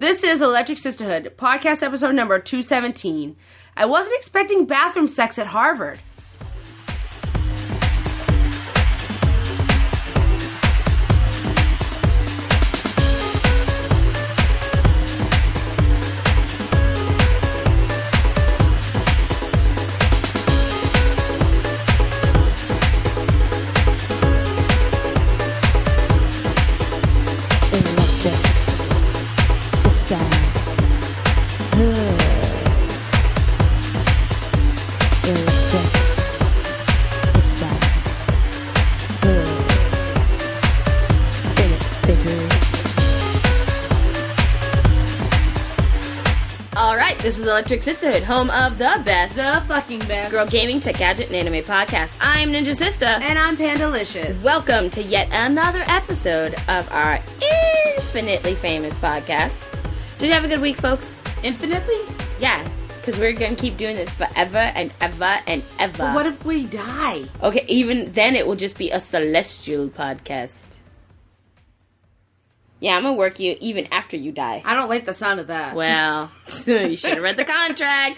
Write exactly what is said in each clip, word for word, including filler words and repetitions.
This is Electric Sisterhood, podcast episode number two seventeen. I wasn't expecting bathroom sex at Harvard. This is Electric Sisterhood, home of the best, the fucking best girl gaming, tech gadget, and anime podcast. I'm Ninja Sister. And I'm Pandalicious. Welcome to yet another episode of our infinitely famous podcast. Did you have a good week, folks? Infinitely? Yeah, because we're going to keep doing this forever and ever and ever. But what if we die? Okay, even then it will just be a celestial podcast. Yeah, I'm going to work you even after you die. I don't like the sound of that. Well, you should have read the contract.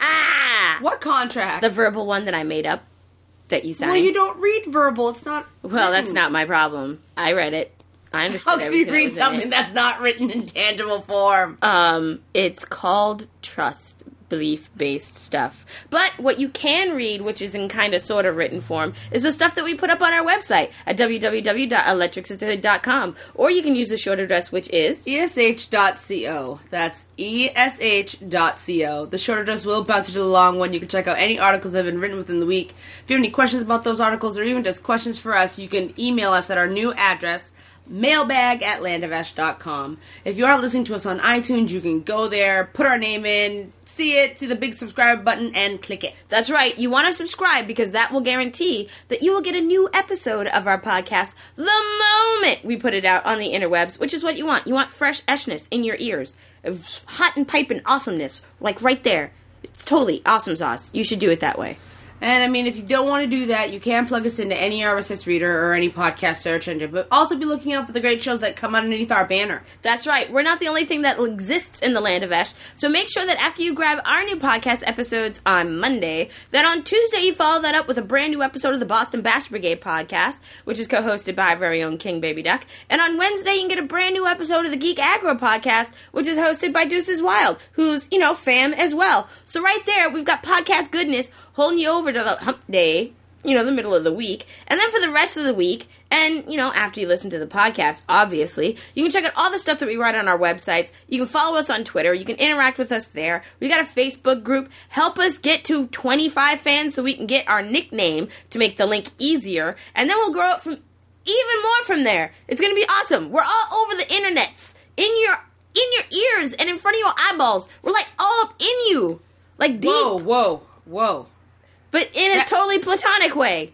What contract? The verbal one that I made up that you signed. Well, you don't read verbal. It's not Well, written. That's not my problem. I read it. I understood How can everything you read that was something in it. that's not written in tangible form? Um, it's called trust. Belief-based stuff. But what you can read, which is in kind of sort of written form, is the stuff that we put up on our website at w w w dot electric sisterhood dot com. Or you can use the short address, which is E S H dot co. That's E S H dot co. The short address will bounce you to the long one. You can check out any articles that have been written within the week. If you have any questions about those articles or even just questions for us, you can email us at our new address, mailbag at landovesh dot com. If you are listening to us on iTunes, you can go there, put our name in, see it, see the big subscribe button, and click it. That's right. You want to subscribe because that will guarantee that you will get a new episode of our podcast the moment we put it out on the interwebs, which is what you want. You want fresh eshness in your ears. Hot and piping awesomeness, like right there. It's totally awesome sauce. You should do it that way. And, I mean, if you don't want to do that, you can plug us into any R S S reader or any podcast search engine. But also be looking out for the great shows that come underneath our banner. That's right. We're not the only thing that exists in the land of Esh. So make sure that after you grab our new podcast episodes on Monday, that on Tuesday you follow that up with a brand new episode of the Boston Bash Brigade podcast, which is co-hosted by our very own King Baby Duck. And on Wednesday you can get a brand new episode of the Geek Aggro podcast, which is hosted by Deuces Wild, who's, you know, fam as well. So right there, we've got podcast goodness holding you over to the hump day, you know, the middle of the week. And then for the rest of the week, and, you know, after you listen to the podcast, obviously, you can check out all the stuff that we write on our websites. You can follow us on Twitter. You can interact with us there. We got a Facebook group. Help us get to twenty-five fans so we can get our nickname to make the link easier. And then we'll grow it from even more from there. It's going to be awesome. We're all over the internets, in your, in your ears and in front of your eyeballs. We're like all up in you. Like deep. Whoa, whoa, whoa. But in a that, totally platonic way.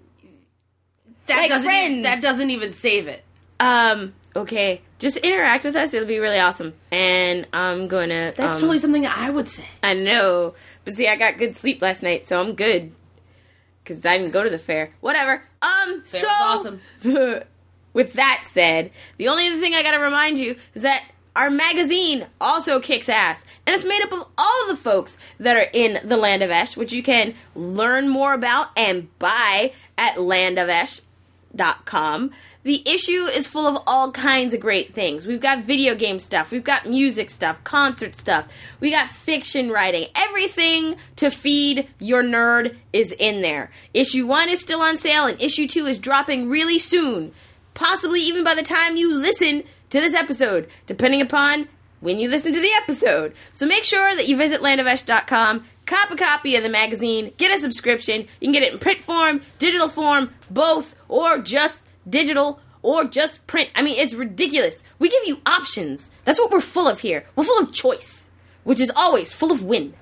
That like doesn't friends. Even, that doesn't even save it. Um, okay. Just interact with us. It'll be really awesome. And I'm going to... That's um, totally something that I would say. I know. But see, I got good sleep last night, so I'm good. Because I didn't go to the fair. Whatever. Um, Fair so... was awesome. With that said, the only other thing I gotta remind you is that our magazine also kicks ass. And it's made up of all of the folks that are in the Land of Esh, which you can learn more about and buy at land of esh dot com. The issue is full of all kinds of great things. We've got video game stuff. We've got music stuff, concert stuff. We got fiction writing. Everything to feed your nerd is in there. Issue one is still on sale, and issue two is dropping really soon. Possibly even by the time you listen to this episode, depending upon when you listen to the episode. So make sure that you visit land of esh dot com, cop a copy of the magazine, get a subscription. You can get it in print form, digital form, both, or just digital, or just print. I mean, it's ridiculous. We give you options. That's what we're full of here. We're full of choice, which is always full of win.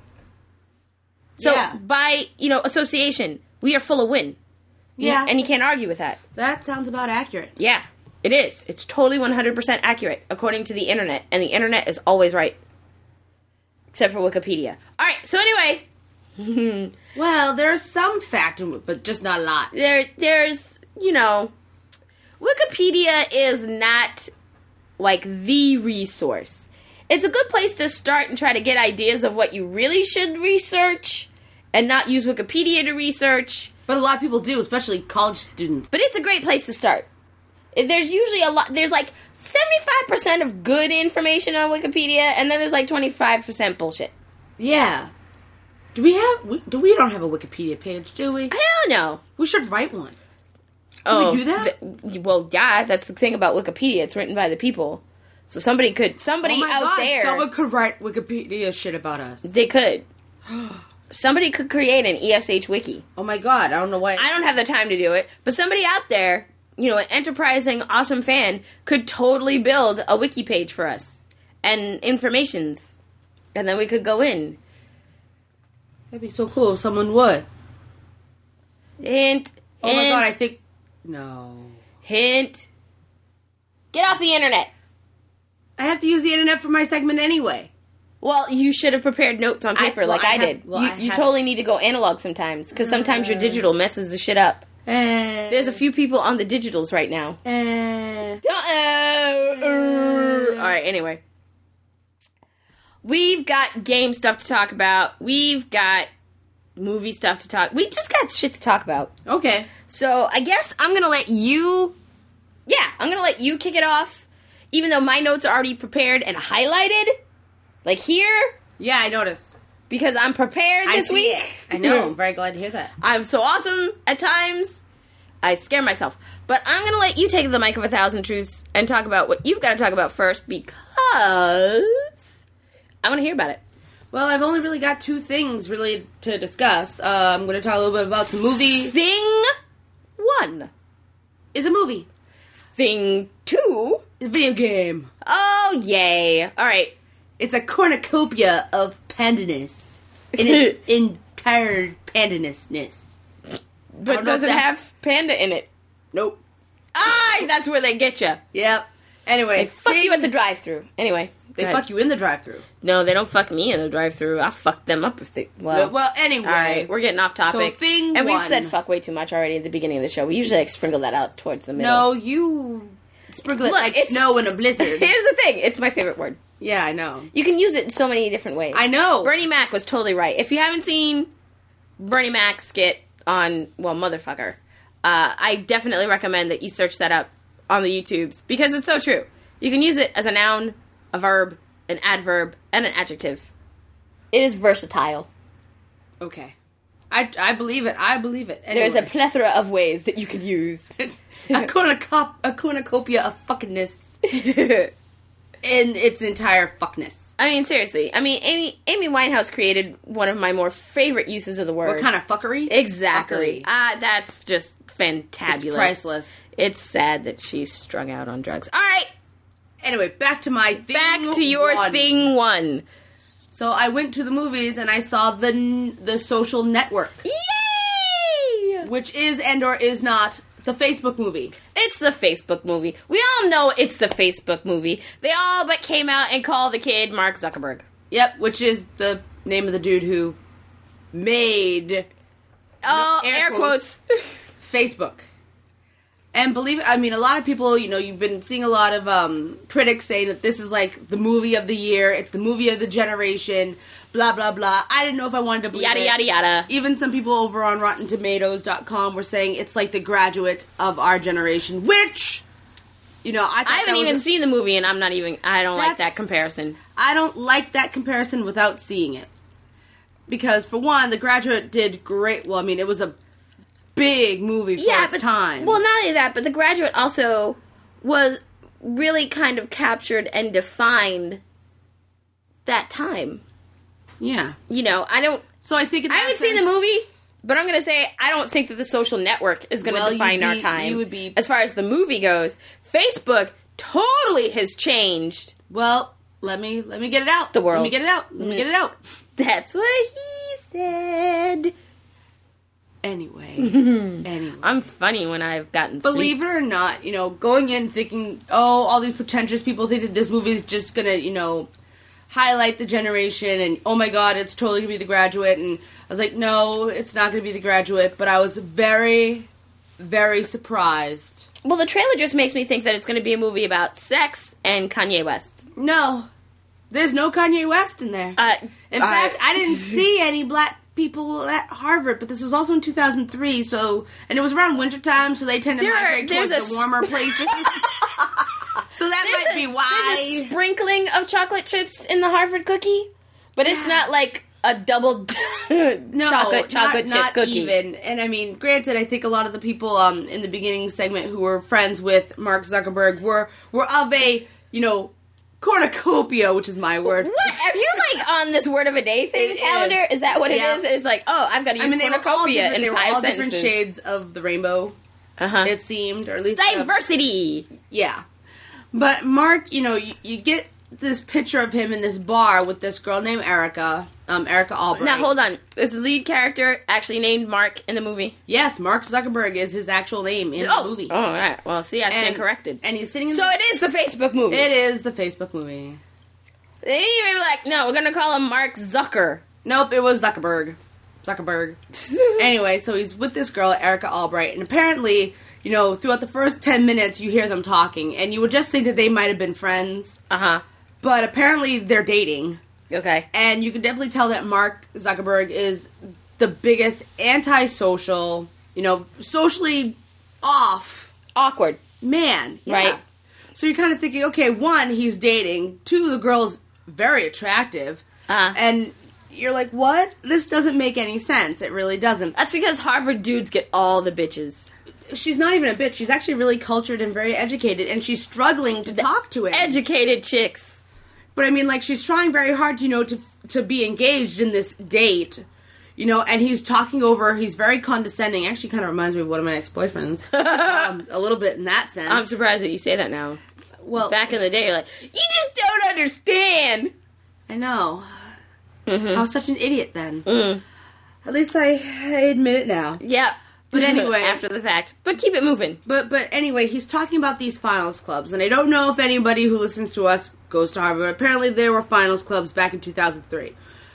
So yeah. by, you know, association, we are full of win. Yeah. And you can't argue with that. That sounds about accurate. Yeah. It is. It's totally one hundred percent accurate, according to the internet. And the internet is always right. Except for Wikipedia. Alright, so anyway. Well, there's some fact, but just not a lot. There, There's, you know, Wikipedia is not, like, the resource. it's a good place to start and try to get ideas of what you really should research and not use Wikipedia to research. But a lot of people do, especially college students. But it's a great place to start. There's usually a lot, there's like seventy-five percent of good information on Wikipedia, and then there's like twenty-five percent bullshit. Yeah. Do we have, we, do we don't have a Wikipedia page, do we? Hell no. We should write one. Can Oh, we do that? th- well, yeah, that's the thing about Wikipedia. It's written by the people. So somebody could, somebody oh my out God, there, someone could write Wikipedia shit about us. they could. Somebody could create an E S H wiki. Oh my God, I don't know why. I don't have the time to do it, but somebody out there, you know, an enterprising, awesome fan, could totally build a wiki page for us. And informations. And then we could go in. That'd be so cool if someone would. Hint. Oh my hint, God, I think... No. Hint. Get off the internet. I have to use the internet for my segment anyway. Well, you should have prepared notes on paper I- well, like I I, have- did. well, you I you have- totally need to go analog sometimes, because sometimes your digital messes the shit up. Uh, There's a few people on the digitals right now. Uh, Uh-oh. All right, anyway. We've got game stuff to talk about. We've got movie stuff to talk. We just got shit to talk about. okay. So I guess I'm going to let you... Yeah, I'm going to let you kick it off. Even though my notes are already prepared and highlighted. Like here. Yeah, I noticed. Because I'm prepared this I see week. it. I know. I'm very glad to hear that. I'm so awesome at times. I scare myself. But I'm going to let you take the mic of a thousand truths and talk about what you've got to talk about first because I want to hear about it. Well, I've only really got two things really to discuss. Uh, I'm going to talk a little bit about some movies. Thing one. Is a movie. Thing two. It's a video game. Oh, yay. All right. It's a cornucopia of pandaness. In its entire pandanessness. But don't know does if it that's- have panda in it? Nope. Aye, that's where they get you. Yep. Anyway. They fuck you at the drive-thru. Anyway. They fuck you in the drive-thru. No, they don't fuck me in the drive-thru. I fuck them up if they... Well, Well, anyway. all right, we're getting off topic. So thing and we've one. said fuck way too much already at the beginning of the show. We usually like sprinkle that out towards the middle. No, you sprinkle it Look, like it's- snow in a blizzard. Here's the thing. It's my favorite word. Yeah, I know. You can use it in so many different ways. I know. Bernie Mac was totally right. If you haven't seen Bernie Mac's skit on, well, Motherfucker, uh, I definitely recommend that you search that up on the YouTubes because it's so true. You can use it as a noun, a verb, an adverb, and an adjective. It is versatile. Okay. I, I believe it. I believe it. Anyway. There's a plethora of ways that you could use. a, cornucop- a cornucopia of fuckingness in its entire fuckness. I mean, seriously. I mean, Amy Amy Winehouse created one of my more favorite uses of the word. What kind of fuckery? Exactly. Fuckery. Ah, that's just fantabulous. It's priceless. It's sad that she's strung out on drugs. All right, Anyway, back to my thing back to your one. thing one. So I went to the movies and I saw the the Social Network, Yay! which is and or is not the Facebook movie. It's the Facebook movie. We all know it's the Facebook movie. They all but came out and called the kid Mark Zuckerberg. Yep, which is the name of the dude who made Oh, air air, quotes. Facebook. And believe it, I mean, a lot of people, you know, you've been seeing a lot of um, critics saying that this is like the movie of the year, it's the movie of the generation, blah, blah, blah. I didn't know if I wanted to believe Yada, it. yada, yada. Even some people over on Rotten Tomatoes dot com were saying it's like The Graduate of our generation, which, you know, I thought I haven't that was even a- seen the movie, and I'm not even. I don't like that That's- comparison. I don't like that comparison without seeing it. Because, for one, The Graduate did great. Well, I mean, it was a big movie for its but, time. Well, not only that, but The Graduate also was really kind of captured and defined that time. yeah. You know, I don't. So I think in I that haven't seen the sense- movie, but I'm going to say I don't think that The Social Network is going to Well, you'd define our be- time. you would be- As far as the movie goes, Facebook totally has changed. Well, let me let me get it out. The world. Let me get it out. Let me get it out. That's what he said. Anyway. anyway. I'm funny when I've gotten Believe sleep. it or not, you know, going in thinking, oh, all these pretentious people think that this movie is just gonna, you know, highlight the generation and, oh my god, it's totally gonna be The Graduate. And I was like, no, it's not gonna be The Graduate. But I was very, very surprised. Well, the trailer just makes me think that it's going to be a movie about sex and Kanye West. No. There's no Kanye West in there. Uh, in uh, fact, I didn't see any black people at Harvard, but this was also in two thousand three, so, and it was around wintertime, so they tend to There are- migrate towards there's a the warmer places. So that There's might a, be why. There's a sprinkling of chocolate chips in the Harvard cookie, but it's Yeah. not like a double no, chocolate chocolate not, chip not cookie. even. And I mean, granted, I think a lot of the people um, in the beginning segment who were friends with Mark Zuckerberg were were of a, you know, cornucopia, which is my word. What? Are you like on this word of a day thing It calendar? is. Is. that what Yeah. it is? It's like, oh, I've got to use I mean, they were all cornucopia different, in they were five all sentences. different shades of the rainbow, Uh-huh. it seemed, or at least... uh, Diversity. yeah. But Mark, you know, you, you get this picture of him in this bar with this girl named Erica, um, Erica Albright. Now, hold on. Is the lead character actually named Mark in the movie? Yes, Mark Zuckerberg is his actual name in oh. the movie. Oh, all right. Well, see, I stand And- corrected. And he's sitting in So the... it is the Facebook movie. It is the Facebook movie. They didn't even be like, no, we're going to call him Mark Zucker. Nope, it was Zuckerberg. Zuckerberg. Anyway, so he's with this girl, Erica Albright, and apparently, you know, throughout the first ten minutes, you hear them talking, and you would just think that they might have been friends, Uh-huh. but apparently they're dating, Okay. and you can definitely tell that Mark Zuckerberg is the biggest antisocial, you know, socially off Awkward. man. Yeah. Right. So you're kind of thinking, okay, one, he's dating, two, the girl's very attractive, Uh-huh. and you're like, what? This doesn't make any sense. It really doesn't. That's because Harvard dudes get all the bitches. She's not even a bitch. She's actually really cultured and very educated, and she's struggling to talk to him. Educated chicks. But I mean, like, she's trying very hard, you know, to to be engaged in this date, you know, and he's talking over, he's very condescending. Actually kind of reminds me of one of my ex-boyfriends. um, a little bit in that sense. I'm surprised that you say that now. Well, Back in the day, you're like, you just don't understand. I know. Mm-hmm. I was such an idiot then. Mm. At least I, I admit it now. Yep. But anyway. After the fact. But keep it moving. But but anyway, he's talking about these finals clubs, and I don't know if anybody who listens to us goes to Harvard. But apparently, there were finals clubs back in two thousand three,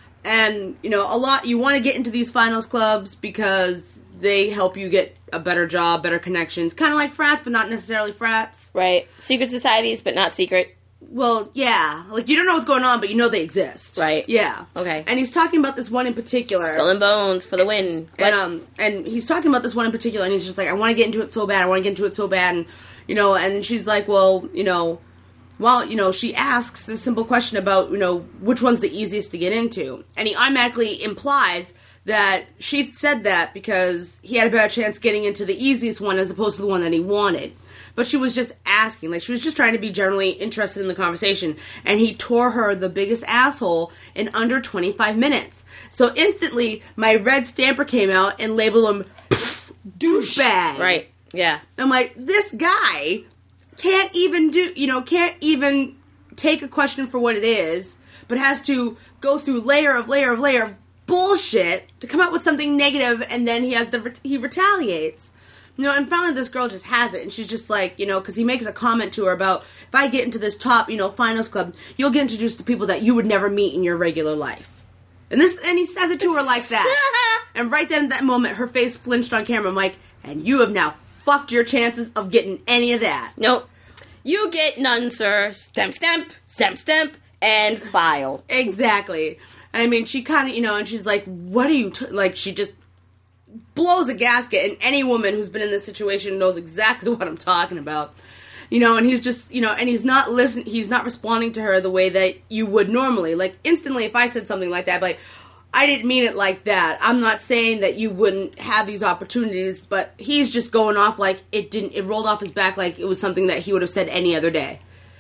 and you know, a lot. You want to get into these finals clubs because they help you get a better job, better connections, kind of like frats, but not necessarily frats. Right. Secret societies, but not secret. Well, yeah, like you don't know what's going on, but you know they exist. Right. Yeah. Okay. And he's talking about this one in particular. Skull and bones for the win. What? And um, and he's talking about this one in particular, and he's just like, I want to get into it so bad, I want to get into it so bad, and you know, and she's like, well, you know, well, you know, she asks this simple question about, you know, which one's the easiest to get into, and he automatically implies that she said that because he had a better chance getting into the easiest one as opposed to the one that he wanted. But she was just asking, like, she was just trying to be generally interested in the conversation. And he tore her the biggest asshole in under twenty-five minutes. So instantly, my red stamper came out and labeled him douchebag. Right. Yeah. I'm like, this guy can't even do, you know, can't even take a question for what it is, but has to go through layer of layer of layer of bullshit to come up with something negative, and then he has the, he retaliates. You know, and finally this girl just has it, and she's just like, you know, because he makes a comment to her about, if I get into this top, you know, finals club, you'll get introduced to people that you would never meet in your regular life. And this, and he says it to her like that. And right then, at that moment, her face flinched on camera. I'm like, and you have now fucked your chances of getting any of that. Nope. You get none, sir. Stamp, stamp, stamp, stamp, and file. Exactly. And I mean, she kind of, you know, and she's like, what are you, t-? like, she just blows a gasket, and any woman who's been in this situation knows exactly what I'm talking about. You know, and he's just, you know, and he's not listen, he's not responding to her the way that you would normally. Like, instantly, if I said something like that, I'd be like, I didn't mean it like that. I'm not saying that you wouldn't have these opportunities, but he's just going off like it didn't, it rolled off his back like it was something that he would have said any other day.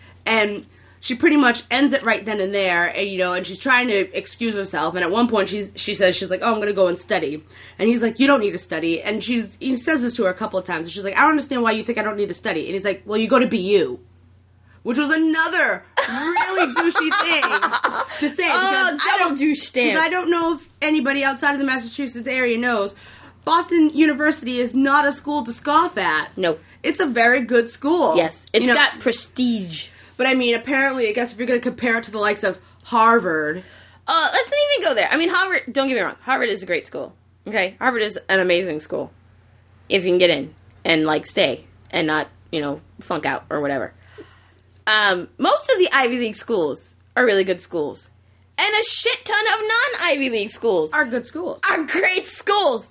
And she pretty much ends it right then and there, and you know, and she's trying to excuse herself, and at one point she's she says, she's like, oh, I'm gonna go and study. And he's like, you don't need to study. And she's he says this to her a couple of times, and she's like, I don't understand why you think I don't need to study. And he's like, well, you go to B U. Which was another really douchey thing to say. Oh, because I double don't, douche stamp. Because I don't know if anybody outside of the Massachusetts area knows, Boston University is not a school to scoff at. No. It's a very good school. Yes. It's You know, got prestige. but I mean, apparently, I guess if you're going to compare it to the likes of Harvard. Uh, let's not even go there. I mean, Harvard, don't get me wrong, Harvard is a great school. Okay? Harvard is an amazing school. If you can get in and, like, stay and not, you know, flunk out or whatever. Um, most of the Ivy League schools are really good schools. And a shit ton of non-Ivy League schools Are good schools. are great schools.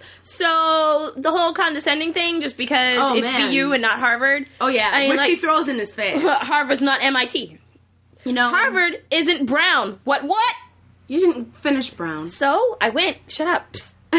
So the whole condescending thing, just because Oh, it's man. B U and not Harvard. Oh, yeah. I mean, Which like, she throws in his face. Harvard's not M I T. You know, Harvard isn't Brown. What, what? You didn't finish Brown. So I went, shut up.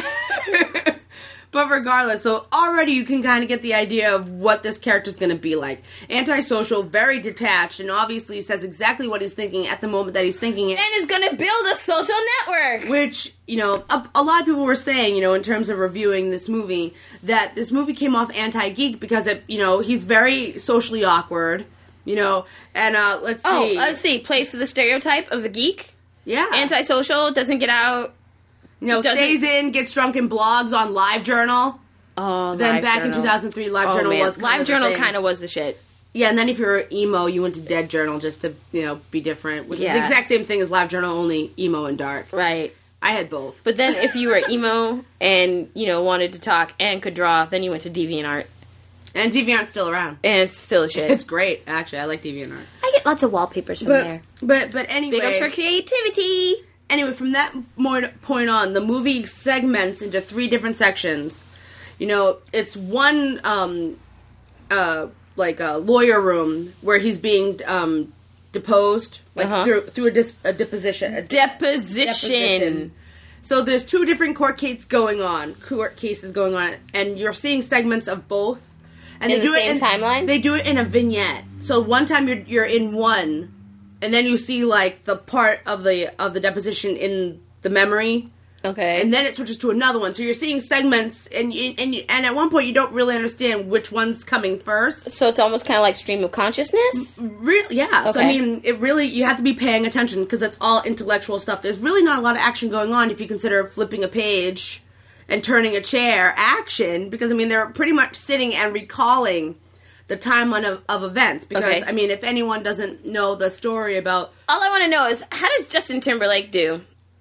Psst. But regardless, so already you can kind of get the idea of what this character's going to be like. Antisocial, very detached, and obviously says exactly what he's thinking at the moment that he's thinking it. And is going to build a social network. Which, you know, a, a lot of people were saying, you know, in terms of reviewing this movie, that this movie came off anti-geek because, it, you know, he's very socially awkward, you know, and uh, let's see. Oh, let's see. Plays to the stereotype of the geek. Yeah. Antisocial, doesn't get out. You know, doesn't- stays in, gets drunk in blogs on LiveJournal. Oh, Then Live back Journal. in two thousand three, LiveJournal oh, man. was kind of the LiveJournal thing. kind of was the shit. Yeah, and then if you're emo, you went to Dead Journal just to, you know, be different. Which is Yeah. the exact same thing as LiveJournal, only emo and dark. Right. I had both. But then if you were emo and, you know, wanted to talk and could draw, then you went to DeviantArt. And DeviantArt's still around. And it's still a shit. It's great, actually. I like DeviantArt. I get lots of wallpapers from But, there. but, but anyway... Big ups for creativity. Anyway, from that more point on, the movie segments into three different sections. You know, it's one, um, uh, like a lawyer room where he's being, um, deposed, like Uh-huh. through through a, dis- a deposition. A Deposition. deposition. So there's two different court cases going on, court cases going on, and you're seeing segments of both. And In they the do same it in, timeline? They do it in a vignette. So one time you're you're in one, and then you see like the part of the of the deposition in the memory, Okay. and then it switches to another one. So you're seeing segments, and you, and you, and at one point you don't really understand which one's coming first. so it's almost kind of like stream of consciousness? Really, yeah. So I Okay. mean, it really you have to be paying attention because it's all intellectual stuff. There's really not a lot of action going on if you consider flipping a page and turning a chair action. Because I mean, they're pretty much sitting and recalling the timeline of, of events. Because Okay. I mean, if anyone doesn't know the story about, All I want to know is, how does Justin Timberlake do?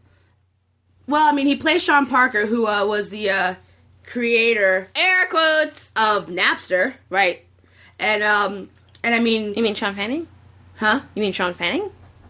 well, I mean, he plays Sean Parker, who uh, was the uh, creator Air quotes. of Napster, Right. and um, and I mean, You mean Sean Fanning? huh? You mean Sean Fanning?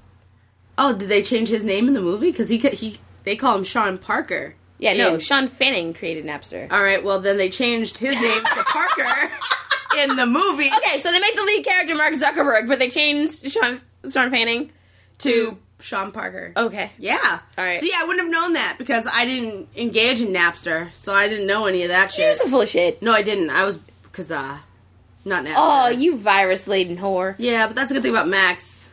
Oh, did they change his name in the movie? Because he could- he they call him Sean Parker. Yeah, no. In- Sean Fanning created Napster. All right, well then they changed his name to Parker in the movie Okay, so they make the lead character Mark Zuckerberg, but they changed Sean Sean Fanning to to. Sean Parker. Okay. Yeah. All right. See, I wouldn't have known that because I didn't engage in Napster, so I didn't know any of that You're shit. so full of shit. No, I didn't. I was because uh, not Napster. Oh, you virus laden whore. Yeah, but that's a good thing about Max.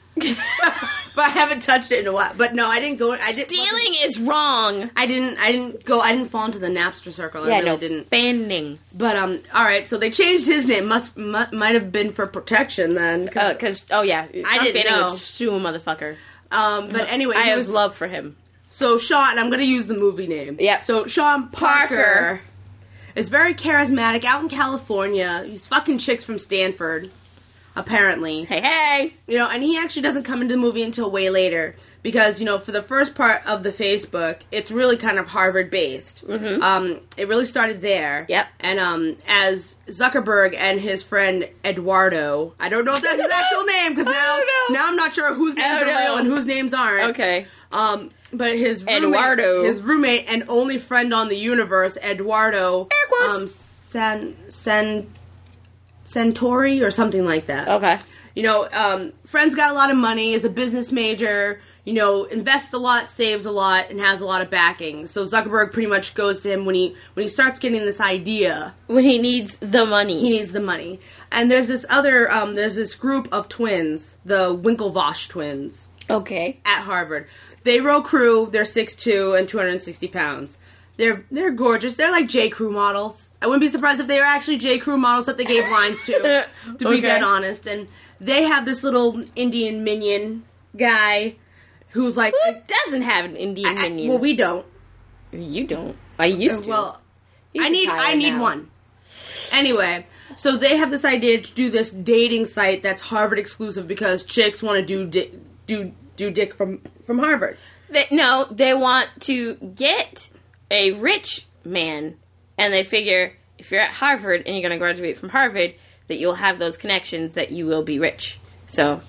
But I haven't touched it in a while. But no, I didn't go. I didn't. Stealing is wrong. I didn't. I didn't go. I didn't fall into the Napster circle. I Yeah, really no. didn't. Fanning. But um, all right. So they changed his name. Must mu- might have been for protection then. 'cause- Oh, because, oh yeah. Sean didn't Fanning know. would sue a motherfucker. um, but anyway, I he have was, love for him. So Sean, I'm going to use the movie name. Yep. So Sean Parker, Parker. is very charismatic out in California. He's fucking chicks from Stanford, apparently. Hey, hey. You know, and he actually doesn't come into the movie until way later because, you know, for the first part of the Facebook, it's really kind of Harvard based. Mm-hmm. Um, it really started there. Yep. And um, as Zuckerberg and his friend Eduardo, I don't know if that's his actual name because now, don't know. now I'm not sure whose names don't are real know. and whose names aren't. Okay. Um, but his roommate, Eduardo. his roommate and only friend on the universe, Eduardo, Air quotes. um, San San Centauri or something like that. Okay. You know, um, friend's got a lot of money, is a business major, you know, invests a lot, saves a lot, and has a lot of backing. So Zuckerberg pretty much goes to him when he when he starts getting this idea. When he needs the money. He needs the money. And there's this other, um, there's this group of twins, the Winklevoss twins, Okay. at Harvard. They row crew, they're six foot two and two hundred sixty pounds. They're they're gorgeous. They're like J. Crew models. I wouldn't be surprised if they were actually J. Crew models that they gave lines to, to Okay. be dead honest. And they have this little Indian minion guy who's like... Who doesn't have an Indian I- minion? well, we don't. You don't. I used to. Well, He's I need I retired need now. one. Anyway, so they have this idea to do this dating site that's Harvard exclusive because chicks want to do di- do do dick from from Harvard. They, no, they want to get a rich man, and they figure if you're at Harvard and you're going to graduate from Harvard, that you'll have those connections that you will be rich. So, go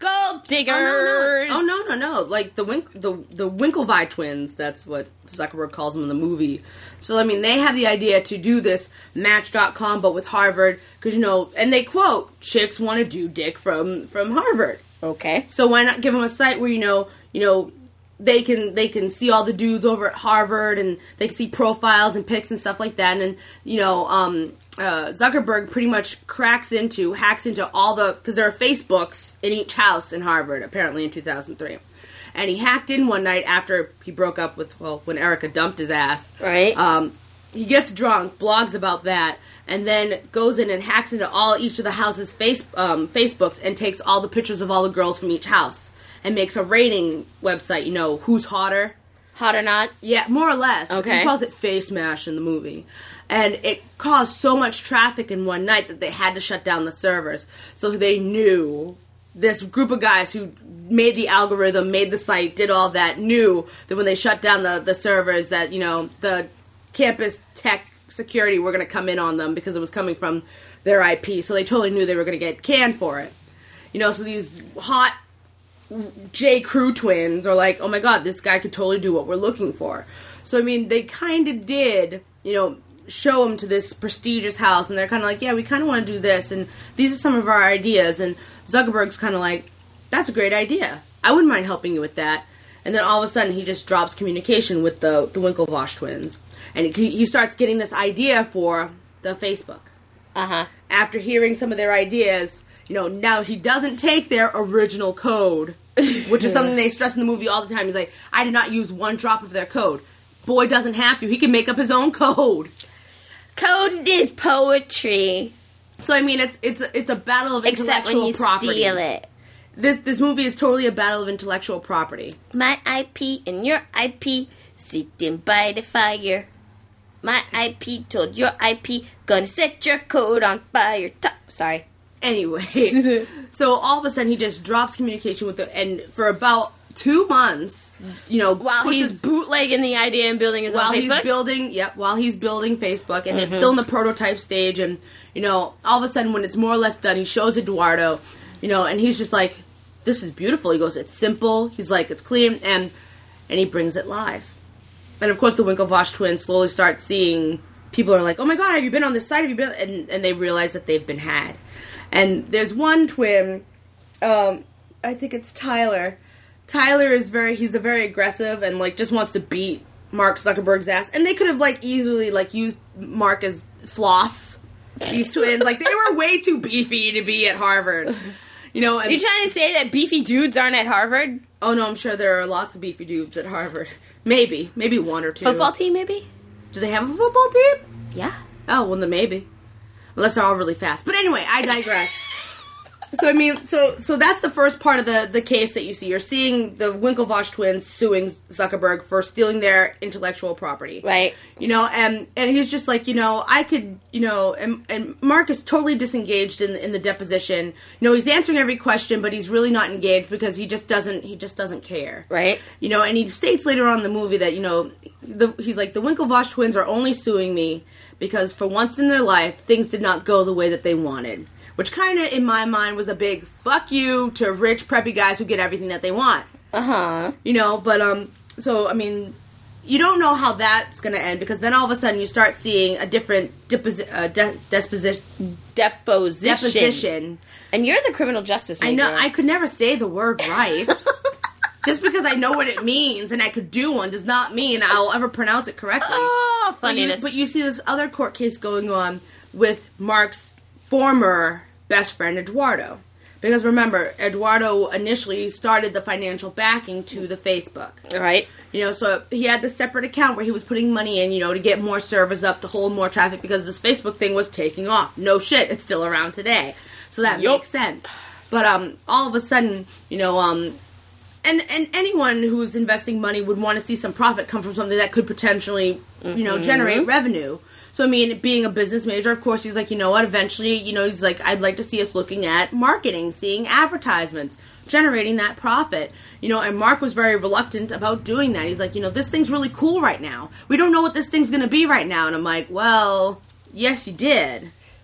gold diggers. Oh no, no, oh, no, no, no. Like the Wink, the the Winklevi twins. That's what Zuckerberg calls them in the movie. So I mean, they have the idea to do this Match dot com, but with Harvard, because you know, and they quote, "Chicks want to do dick from from Harvard." Okay. So why not give them a site where you know, you know, they can they can see all the dudes over at Harvard, and they can see profiles and pics and stuff like that, and you know, um. Uh, Zuckerberg pretty much cracks into, hacks into all the, because there are Facebooks in each house in Harvard, apparently in two thousand three. And he hacked in one night after he broke up with, well, when Erica dumped his ass. Right. Um, he gets drunk, blogs about that, and then goes in and hacks into all, each of the houses' face, um, Facebooks and takes all the pictures of all the girls from each house and makes a rating website, you know, who's hotter. Hot or not? Yeah, more or less. Okay. He calls it Face Mash in the movie. And it caused so much traffic in one night that they had to shut down the servers. So they knew, this group of guys who made the algorithm, made the site, did all that, knew that when they shut down the, the servers that, you know, the campus tech security were going to come in on them because it was coming from their I P. So they totally knew they were going to get canned for it. You know, so these hot J. Crew twins are like, oh my god, this guy could totally do what we're looking for. So, I mean, they kind of did, you know, show him to this prestigious house, and they're kind of like, yeah, we kind of want to do this, and these are some of our ideas, and Zuckerberg's kind of like, that's a great idea. I wouldn't mind helping you with that. And then all of a sudden, he just drops communication with the, the Winklevoss twins, and he, he starts getting this idea for the Facebook. Uh-huh. After hearing some of their ideas, you know, now he doesn't take their original code, which is something they stress in the movie all the time. He's like, I did not use one drop of their code. Boy doesn't have to. He can make up his own code. Code is poetry. So I mean, it's it's it's a battle of intellectual Except when you property. steal it. This this movie is totally a battle of intellectual property. My I P and your I P sitting by the fire. My I P told your I P gonna set your code on fire. Top. Sorry. Anyway, so all of a sudden he just drops communication with the, and for about two months, you know, while pushes, he's bootlegging the idea and building his while own Facebook. he's building, yep, while he's building Facebook, and Mm-hmm. it's still in the prototype stage, and you know, all of a sudden when it's more or less done, he shows Eduardo, you know, and he's just like, "This is beautiful." He goes, "It's simple." He's like, "It's clean," and and he brings it live, and of course the Winklevoss twins slowly start seeing people are like, "Oh my god, have you been on this site? Have you been?" and and they realize that they've been had. And there's one twin, um, I think it's Tyler. Tyler is very, he's a very aggressive and, like, just wants to beat Mark Zuckerberg's ass. And they could have, like, easily, like, used Mark as floss, these twins. Like, they were way too beefy to be at Harvard. You know, and, Are you trying to say that beefy dudes aren't at Harvard? Oh, no, I'm sure there are lots of beefy dudes at Harvard. Maybe. Maybe one or two. Football team, maybe? Do they have a football team? Yeah. Oh, well, then maybe. Unless they're all really fast. But anyway, I digress. So, I mean, so so that's the first part of the, the case that you see. You're seeing the Winklevoss twins suing Zuckerberg for stealing their intellectual property. Right. You know, and and he's just like, you know, I could, you know, and, and Mark is totally disengaged in, in the deposition. You know, he's answering every question, but he's really not engaged because he just doesn't, he just doesn't care. Right. You know, and he states later on in the movie that, you know, the, he's like, the Winklevoss twins are only suing me because for once in their life, things did not go the way that they wanted. Which kind of, in my mind, was a big fuck you to rich, preppy guys who get everything that they want. Uh-huh. You know, but, um, so, I mean, you don't know how that's going to end, because then all of a sudden you start seeing a different deposi- uh, de- disposition. Deposition. Deposition. And you're the criminal justice major. I know, I could never say the word right. Just because I know what it means and I could do one does not mean I'll ever pronounce it correctly. Oh, funniness. But you, but you see this other court case going on with Mark's former best friend, Eduardo. Because remember, Eduardo initially started the financial backing to the Facebook. Right. You know, so he had this separate account where he was putting money in, you know, to get more servers up, to hold more traffic, because this Facebook thing was taking off. No shit, it's still around today. So that Yep. makes sense. But um, all of a sudden, you know, um, and, and anyone who's investing money would want to see some profit come from something that could potentially, you know, Mm-hmm. generate revenue. So, I mean, being a business major, of course, he's like, you know what, eventually, you know, he's like, I'd like to see us looking at marketing, seeing advertisements, generating that profit. You know, and Mark was very reluctant about doing that. He's like, you know, this thing's really cool right now. We don't know what this thing's going to be right now. And I'm like, well, yes, you did.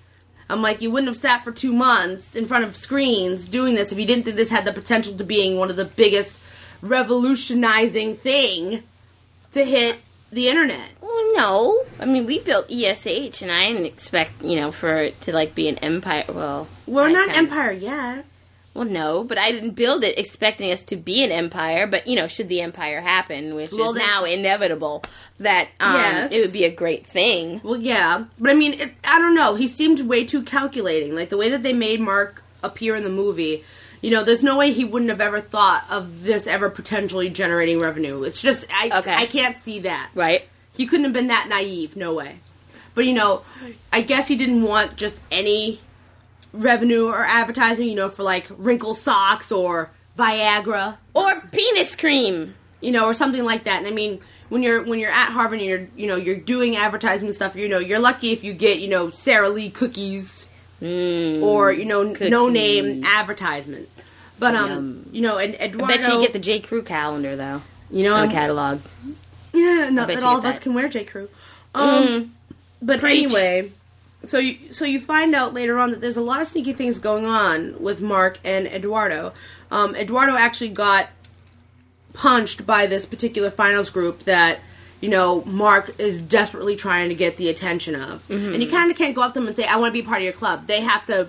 I'm like, you wouldn't have sat for two months in front of screens doing this if you didn't think this had the potential to being one of the biggest revolutionizing thing to hit the internet. Well, no. I mean, we built E S H, and I didn't expect, you know, for it to, like, be an empire. Well, We're I not an kinda- empire yet. Well, no, but I didn't build it expecting us to be an empire. But, you know, should the empire happen, which Well, is then- now inevitable, that um, Yes. it would be a great thing. Well, yeah. But, I mean, it, I don't know. He seemed way too calculating. Like, the way that they made Mark appear in the movie, you know, there's no way he wouldn't have ever thought of this ever potentially generating revenue. It's just, I, Okay. I can't see that. Right? He couldn't have been that naive. No way. But, you know, I guess he didn't want just any revenue or advertising, you know, for, like, wrinkle socks or Viagra. Or penis cream. You know, or something like that. And, I mean, when you're when you're at Harvard and you're, you know, you're doing advertisement stuff, you know, you're lucky if you get, you know, Sara Lee cookies Mm, or, you know, cookies. no-name advertisement. But, um, Yum. you know, and Eduardo... I bet you get the J. Crew calendar, though. You know, Or I'm- catalog. Yeah, not bet that you all get of us that. can wear J. Crew. Um, Mm. But Preach. anyway, so you so you find out later on that there's a lot of sneaky things going on with Mark and Eduardo. Um, Eduardo actually got punched by this particular finals group that, you know, Mark is desperately trying to get the attention of. Mm-hmm. And you kind of can't go up to them and say, I want to be part of your club. They have to...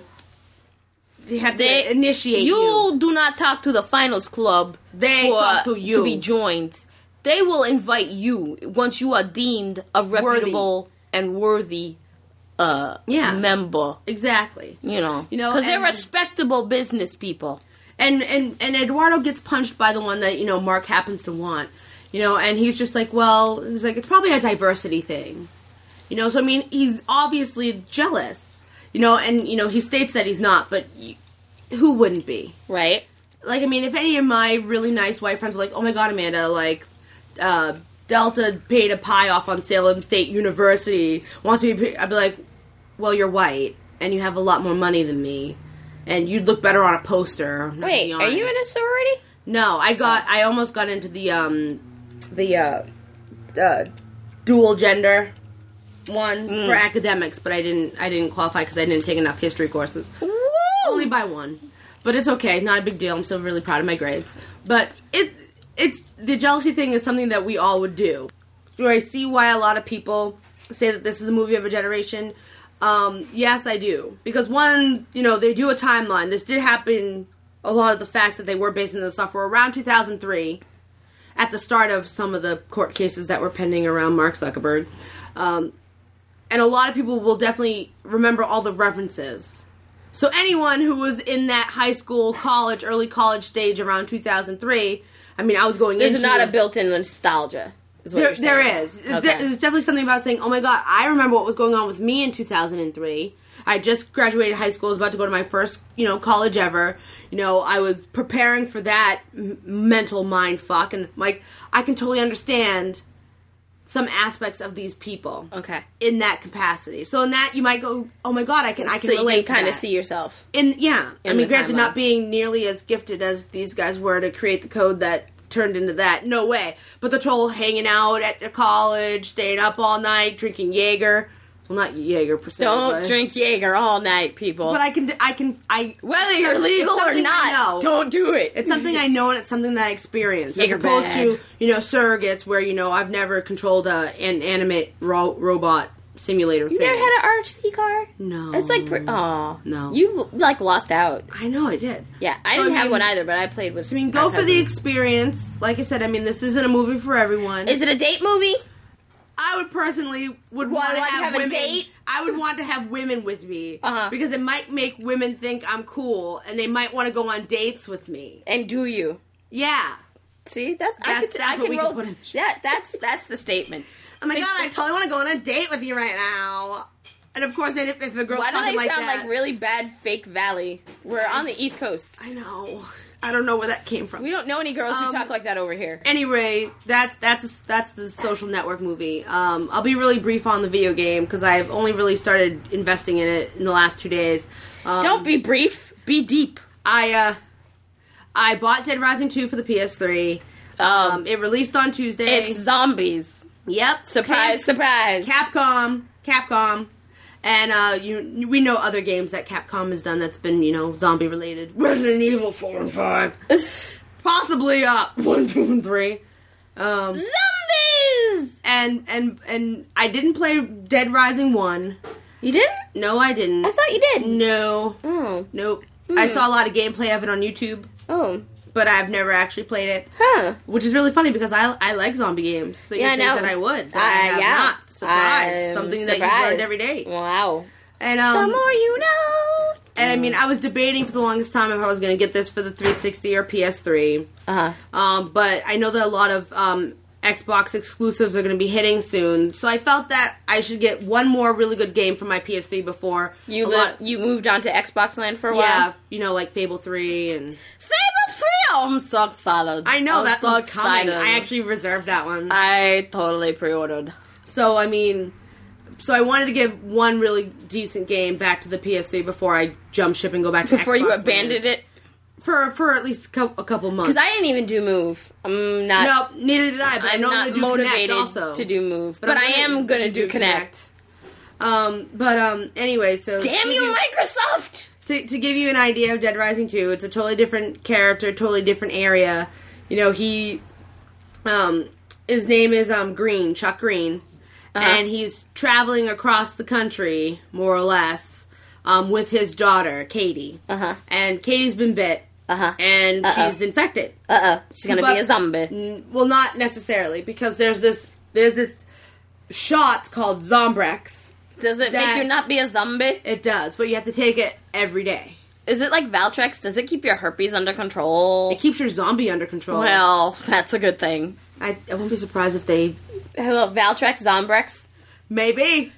They have They to initiate you. You do not talk to the finals club. They for, talk to you. to be joined. They will invite you once you are deemed a reputable and worthy uh, Yeah. member. Exactly. You know, You know, because they're and- respectable business people. And, and and Eduardo gets punched by the one that, you know, Mark happens to want. You know, and he's just like, well, he's like, it's probably a diversity thing. You know, so I mean, he's obviously jealous. You know, and, you know, he states that he's not, but y- who wouldn't be? Right? Like, I mean, if any of my really nice white friends are like, oh my god, Amanda, like, uh, Delta paid a pie off on Salem State University, wants me to be, I'd be like, well, you're white, and you have a lot more money than me, and you'd look better on a poster. I'm not Wait, gonna be are you in a honest. sorority? No, I got, I almost got into the, um, the, uh, uh, dual gender one Mm. for academics, but I didn't, I didn't qualify because I didn't take enough history courses. Woo! Only by one. But it's okay, not a big deal. I'm still really proud of my grades. But it it's the jealousy thing is something that we all would do. Do I see why a lot of people say that this is a movie of a generation? Um, yes, I do. Because one, you know, they do a timeline. This did happen, a lot of the facts that they were based on this stuff were around two thousand three, at the start of some of the court cases that were pending around Mark Zuckerberg. Um, and a lot of people will definitely remember all the references. So anyone who was in that high school, college, early college stage around two thousand three, I mean, I was going There's into... not a built-in nostalgia. Is what There, you're saying. there is. Okay. There's definitely something about saying, oh my god, I remember what was going on with me in two thousand three. I just graduated high school, was about to go to my first, you know, college ever. You know, I was preparing for that m- mental mind fuck, and like, I can totally understand some aspects of these people Okay. in that capacity. So in that, you might go, oh my god, I can, I can So you relate can kind to of that. see yourself. In yeah, I in mean, the granted, timeline. not being nearly as gifted as these guys were to create the code that turned into that. No way. But the whole hanging out at the college, staying up all night, drinking Jaeger. Well, not Jaeger per se. Don't but, drink Jaeger all night, people. But I can, I can, I Whether you're it's legal or something I not, know. don't do it. It's something I know, and it's something that I experience. As Jaeger opposed bad. to, you know, surrogates, where, you know, I've never controlled a, an animate ro- robot simulator You thing. never had an R C car? No. It's like, pre- aw. No. You, like, lost out. I know, I did. Yeah, I So, didn't I have mean- one either, but I played with I mean, go for the experience. Like I said, I mean, this isn't a movie for everyone. Is it a date movie? I would personally would Wanna, want to like, have, have a women. date? I would want to have women with me Uh-huh. because it might make women think I'm cool, and they might want to go on dates with me. And do you? Yeah. See, that's, I That's- could, that's I what can we can roll. put in. Yeah, that's that's the statement. Oh my god, I totally want to go on a date with you right now. And of course, then if, if a girl's Why do talking they like sound that, like really bad fake Valley? We're on the East Coast. I know. I don't know where that came from. We don't know any girls who Um, talk like that over here. Anyway, that's that's that's the Social Network movie. Um, I'll be really brief on the video game because I've only really started investing in it in the last two days. Um, Don't be brief. Be deep. I uh, I bought Dead Rising two for the P S three. Um, Um, it released on Tuesday. it's zombies. Yep. Surprise, Cap- surprise. Capcom. Capcom. And uh, you, we know other games that Capcom has done that's been, you know, zombie related. Resident Evil four and five. Possibly uh, one, two, and three. Um, Zombies! And, and, and I didn't play Dead Rising one. You didn't? No, I didn't. I thought you did. No. Oh. Nope. Hmm. I saw a lot of gameplay of it on YouTube. Oh. But I've never actually played it. Huh. Which is really funny because I I like zombie games. So you yeah, think I know. that I would. But uh, I have yeah. not. Surprise. I'm Something surprised. that you learned every day. Wow. And um, the more you know. And I mean, I was debating for the longest time if I was going to get this for the three sixty or P S three. Uh-huh. Um, but I know that a lot of um, Xbox exclusives are going to be hitting soon. So I felt that I should get one more really good game for my P S three before. You a li- lot- you moved on to Xbox Land for a while? Yeah, you know, like Fable three and... Fable three? Oh, I'm so excited. I know, I'm that so one's coming. excited. I actually reserved that one. I totally pre-ordered. So, I mean... So I wanted to give one really decent game back to the P S three before I jump ship and go back to Before Xbox you Land. abandoned it? For for at least a couple, a couple months. Because I didn't even do Move. I'm not... No, neither did I, but I'm I know I'm not going to do motivated Connect also. to do Move. But, I'm I am going to do Connect. Um, but um, anyway, so... Damn you, Microsoft! To, to give you an idea of Dead Rising two, it's a totally different character, totally different area. You know, he... Um, his name is um Green, Chuck Green. Uh-huh. And he's traveling across the country, more or less, um, with his daughter, Katie. Uh-huh. And Katie's been bit. Uh-huh. And Uh-oh. she's infected. Uh-oh. She's gonna But- be a zombie. N- Well, not necessarily, because there's this there's this shot called Zombrex. Does it that- make you not be a zombie? It does, but you have to take it every day. Is it like Valtrex? Does it keep your herpes under control? It keeps your zombie under control. Well, that's a good thing. I, I won't be surprised if they... Hello, Valtrex, Zombrex. Maybe.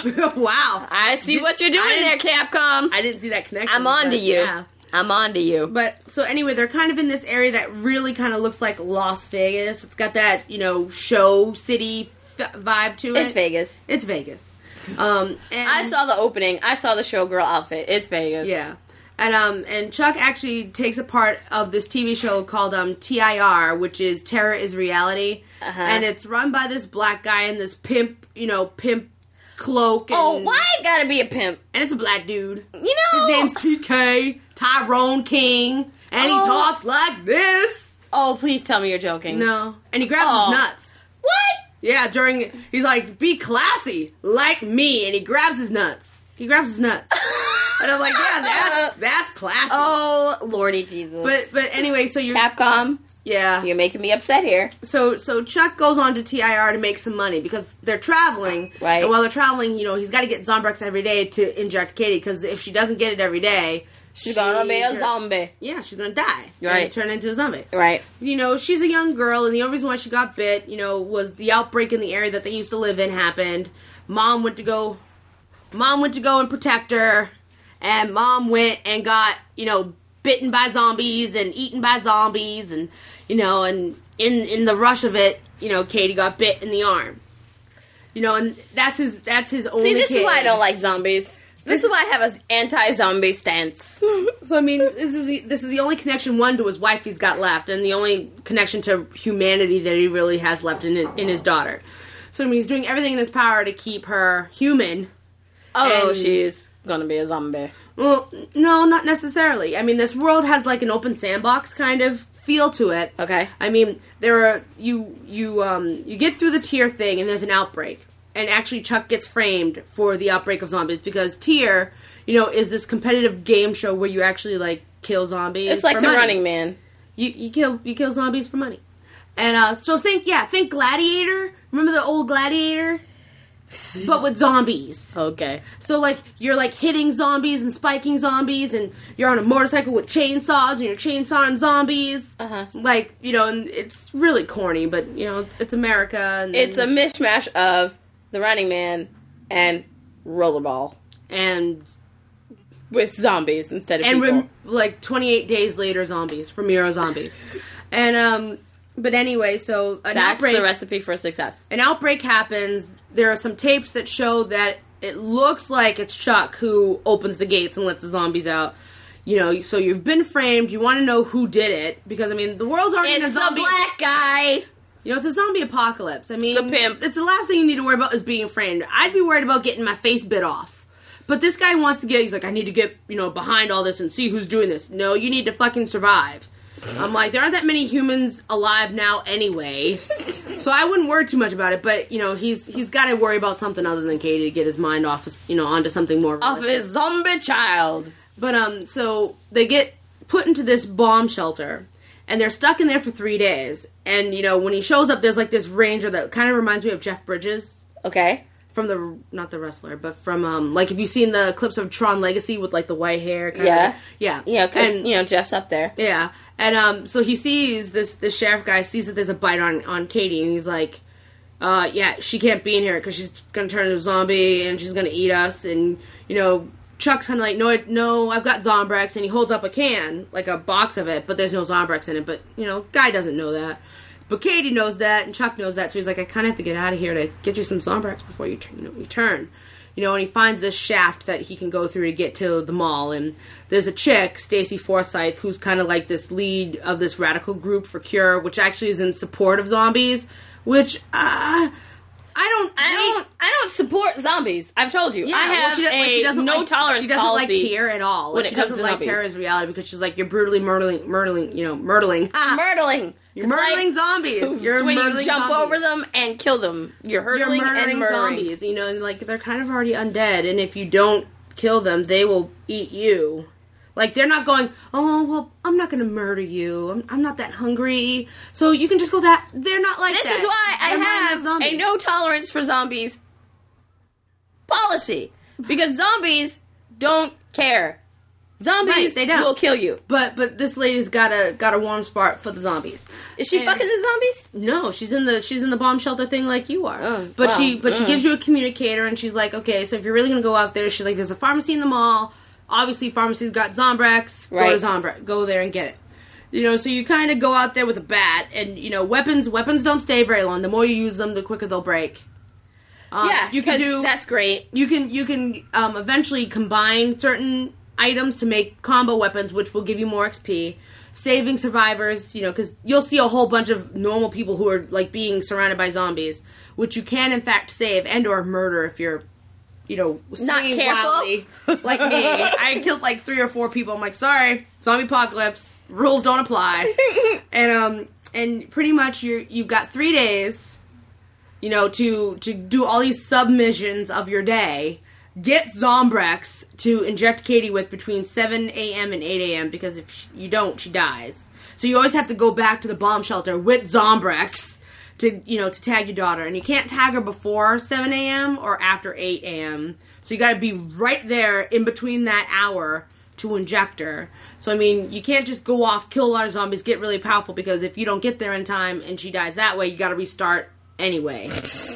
Wow. I see Did- what you're doing I there, didn't- Capcom. I didn't see that connection. I'm on to but, you. Yeah. I'm on to you. But, so anyway, they're kind of in this area that really kind of looks like Las Vegas. It's got that, you know, show city f- vibe to it. It's Vegas. It's Vegas. Um, and I saw the opening. I saw the showgirl outfit. It's Vegas. Yeah. And um and Chuck actually takes a part of this T V show called um T I R, which is Terror is Reality. Uh-huh. And it's run by this black guy in this pimp, you know, pimp cloak. And, Oh, why it gotta be a pimp? And it's a black dude. You know... His name's T K, Tyrone King, and Oh. he talks like this. Oh, please tell me you're joking. No. And he grabs Oh. his nuts. What? Yeah, during, he's like, be classy, like me, and he grabs his nuts. He grabs his nuts. And I'm like, yeah, that's, that's classy. Oh, Lordy Jesus. But, but anyway, so you're... Capcom, Yeah. you're making me upset here. So so Chuck goes on to T I R to make some money because they're traveling. Right. And while they're traveling, you know, he's got to get Zombrex every day to inject Katie because if she doesn't get it every day... She's gonna be a she- zombie. Yeah, she's gonna die. Right. And turn into a zombie. Right. You know, she's a young girl, and the only reason why she got bit, you know, was the outbreak in the area that they used to live in happened. Mom went to go... Mom went to go and protect her, and Mom went and got, you know, bitten by zombies and eaten by zombies, and, you know, and in in the rush of it, you know, Katie got bit in the arm. You know, and that's his that's his only See, this kid. is why I don't like zombies. This is why I have an anti-zombie stance. So I mean, this is the, this is the only connection one to his wife he's got left, and the only connection to humanity that he really has left in in his daughter. So I mean, he's doing everything in his power to keep her human. Oh, And- she's gonna be a zombie. Well, no, not necessarily. I mean, this world has like an open sandbox kind of feel to it. Okay. I mean, there are you you um you get through the tier thing, and there's an outbreak. And actually, Chuck gets framed for the outbreak of zombies because Tier, you know, is this competitive game show where you actually like kill zombies. It's like for the money. Running Man. You you kill you kill zombies for money, and uh, so think yeah think Gladiator. Remember the old Gladiator, but with zombies. Okay. So like you're like hitting zombies and spiking zombies, and you're on a motorcycle with chainsaws and you're chainsawing zombies. Uh huh. Like you know, and it's really corny, but you know, it's America. And It's a mishmash of the Running Man and Rollerball and with zombies instead of and people. rem- like twenty-eight days later, zombies Ramiro zombies, and um. But anyway, so an That's outbreak. the recipe for success. An outbreak happens. There are some tapes that show that it looks like it's Chuck who opens the gates and lets the zombies out. You know, so you've been framed. You want to know who did it because I mean the world's already in a It's the zombie. black guy. You know, it's a zombie apocalypse. I mean, The pimp. It's the last thing you need to worry about is being framed. I'd be worried about getting my face bit off. But this guy wants to get, he's like, I need to get, you know, behind all this and see who's doing this. No, you need to fucking survive. I'm like, there aren't that many humans alive now anyway. So I wouldn't worry too much about it, but, you know, he's he's got to worry about something other than Katie to get his mind off, you know, onto something more realistic. Off his zombie child. But, um, so they get put into this bomb shelter, and they're stuck in there for three days. And, you know, when he shows up, there's, like, this ranger that kind of reminds me of Jeff Bridges. Okay. From the, not the wrestler, but from, um, like, have you seen the clips of Tron Legacy with, like, the white hair? Kind Yeah. Of, yeah. Yeah, because, you know, Jeff's up there. Yeah. And, um, so he sees, this, this sheriff guy sees that there's a bite on, on Katie, and he's like, uh, yeah, she can't be in here, because she's gonna turn into a zombie, and she's gonna eat us, and, you know, Chuck's kind of like, no, I, no, I've got Zombrex, and he holds up a can, like a box of it, but there's no Zombrex in it, but, you know, guy doesn't know that. But Katie knows that, and Chuck knows that, so he's like, I kind of have to get out of here to get you some Zombrex before you turn, you know, you turn. You know, and he finds this shaft that he can go through to get to the mall, and there's a chick, Stacy Forsythe, who's kind of like this lead of this radical group for cure, which actually is in support of zombies, which, uh... I don't. I don't. I don't support zombies. I've told you. Yeah, I have well, she, well, a she doesn't no like, tolerance She doesn't policy like Tyr at all. when Like, it she comes doesn't to like zombies. Tyr as reality because she's like, you're brutally murdering, murdering, you know, murdering. Murdering. You're It's murdering like, zombies. You're when murdering you jump zombies. over them and kill them. You're hurtling You're murdering and murdering. zombies. You know, and like they're kind of already undead, and if you don't kill them, they will eat you. Like, they're not going, oh, well, I'm not going to murder you. I'm, I'm not that hungry. So you can just go that. They're not like This that. is why I They're have mindless zombies. a no tolerance for zombies policy. Because zombies don't care. Zombies Right, they don't. will kill you. But but this lady's got a got a warm spot for the zombies. Is she And- fucking the zombies? No, she's in the she's in the bomb shelter thing like you are. Oh, but wow. she but she Mm. gives you a communicator, and she's like, okay, so if you're really gonna go out there, she's like, there's a pharmacy in the mall. Obviously, pharmacy's got Zombrex. Go Right. to Zombrex. Go there and get it. You know, so you kind of go out there with a bat, and you know, weapons weapons don't stay very long. The more you use them, the quicker they'll break. Um, yeah, you can 'cause do. that's great. You can you can um, eventually combine certain items to make combo weapons, which will give you more X P. Saving survivors, you know, because you'll see a whole bunch of normal people who are like being surrounded by zombies, which you can in fact save and or murder if you're, you know, Not swinging careful. wildly, like me. I killed like three or four people. I'm like, sorry, zombie apocalypse rules don't apply. and um and pretty much you you've got three days, you know, to to do all these submissions of your day. Get Zombrex to inject Katie with between seven a.m. and eight a.m. because if sh- you don't, she dies. So you always have to go back to the bomb shelter with Zombrex to, you know, to tag your daughter. And you can't tag her before seven a.m. or after eight a.m. So you gotta be right there in between that hour to inject her. So, I mean, you can't just go off, kill a lot of zombies, get really powerful, because if you don't get there in time and she dies that way, you gotta restart anyway.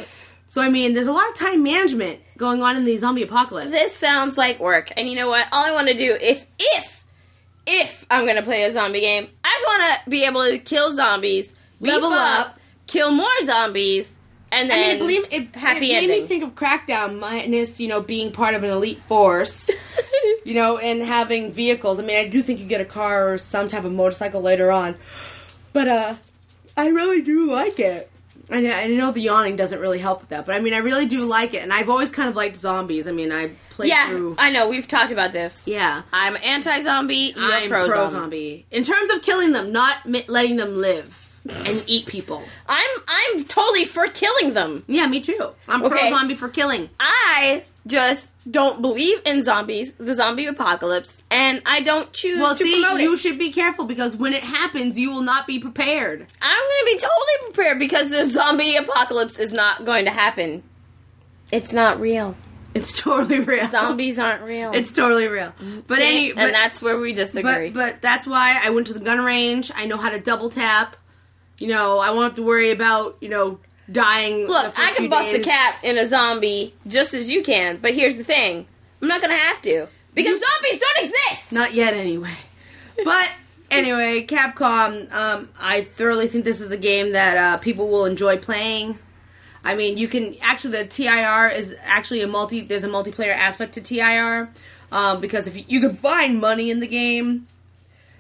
So, I mean, there's a lot of time management going on in the zombie apocalypse. This sounds like work. And you know what? All I want to do, if, if, if I'm going to play a zombie game, I just want to be able to kill zombies, beef Level up, up. kill more zombies, and then I mean, believe it, happy it made ending. me think of Crackdown minus, you know, being part of an elite force, you know, and having vehicles. I mean, I do think you get a car or some type of motorcycle later on. But, uh, I really do like it. I, I know the yawning doesn't really help with that, but I mean, I really do like it, and I've always kind of liked zombies. I mean, I played yeah, through... I know. We've talked about this. Yeah. I'm anti-zombie. You're I'm pro-zombie. pro-zombie. In terms of killing them, not mi- letting them live and eat people. I'm I'm totally for killing them. Yeah, me too. I'm Okay. pro-zombie for killing. I just don't believe in zombies, the zombie apocalypse, and I don't choose Well, to see, promote you it. should be careful, because when it happens, you will not be prepared. I'm going to be totally prepared because the zombie apocalypse is not going to happen. It's not real. It's totally real. Zombies aren't real. It's totally real. But See? any, but, and that's where we disagree. but but that's why I went to the gun range. I know how to double tap. You know, I won't have to worry about, you know, dying. the Look, first I can few bust a days. cap in a zombie just as you can, but here's the thing. I'm not going to have to. Because zombies don't exist! Not yet, anyway. But anyway, Capcom. Um, I thoroughly think this is a game that uh, people will enjoy playing. I mean, you can actually the T I R is actually a multi. There's a multiplayer aspect to T I R um, because if you, you can find money in the game,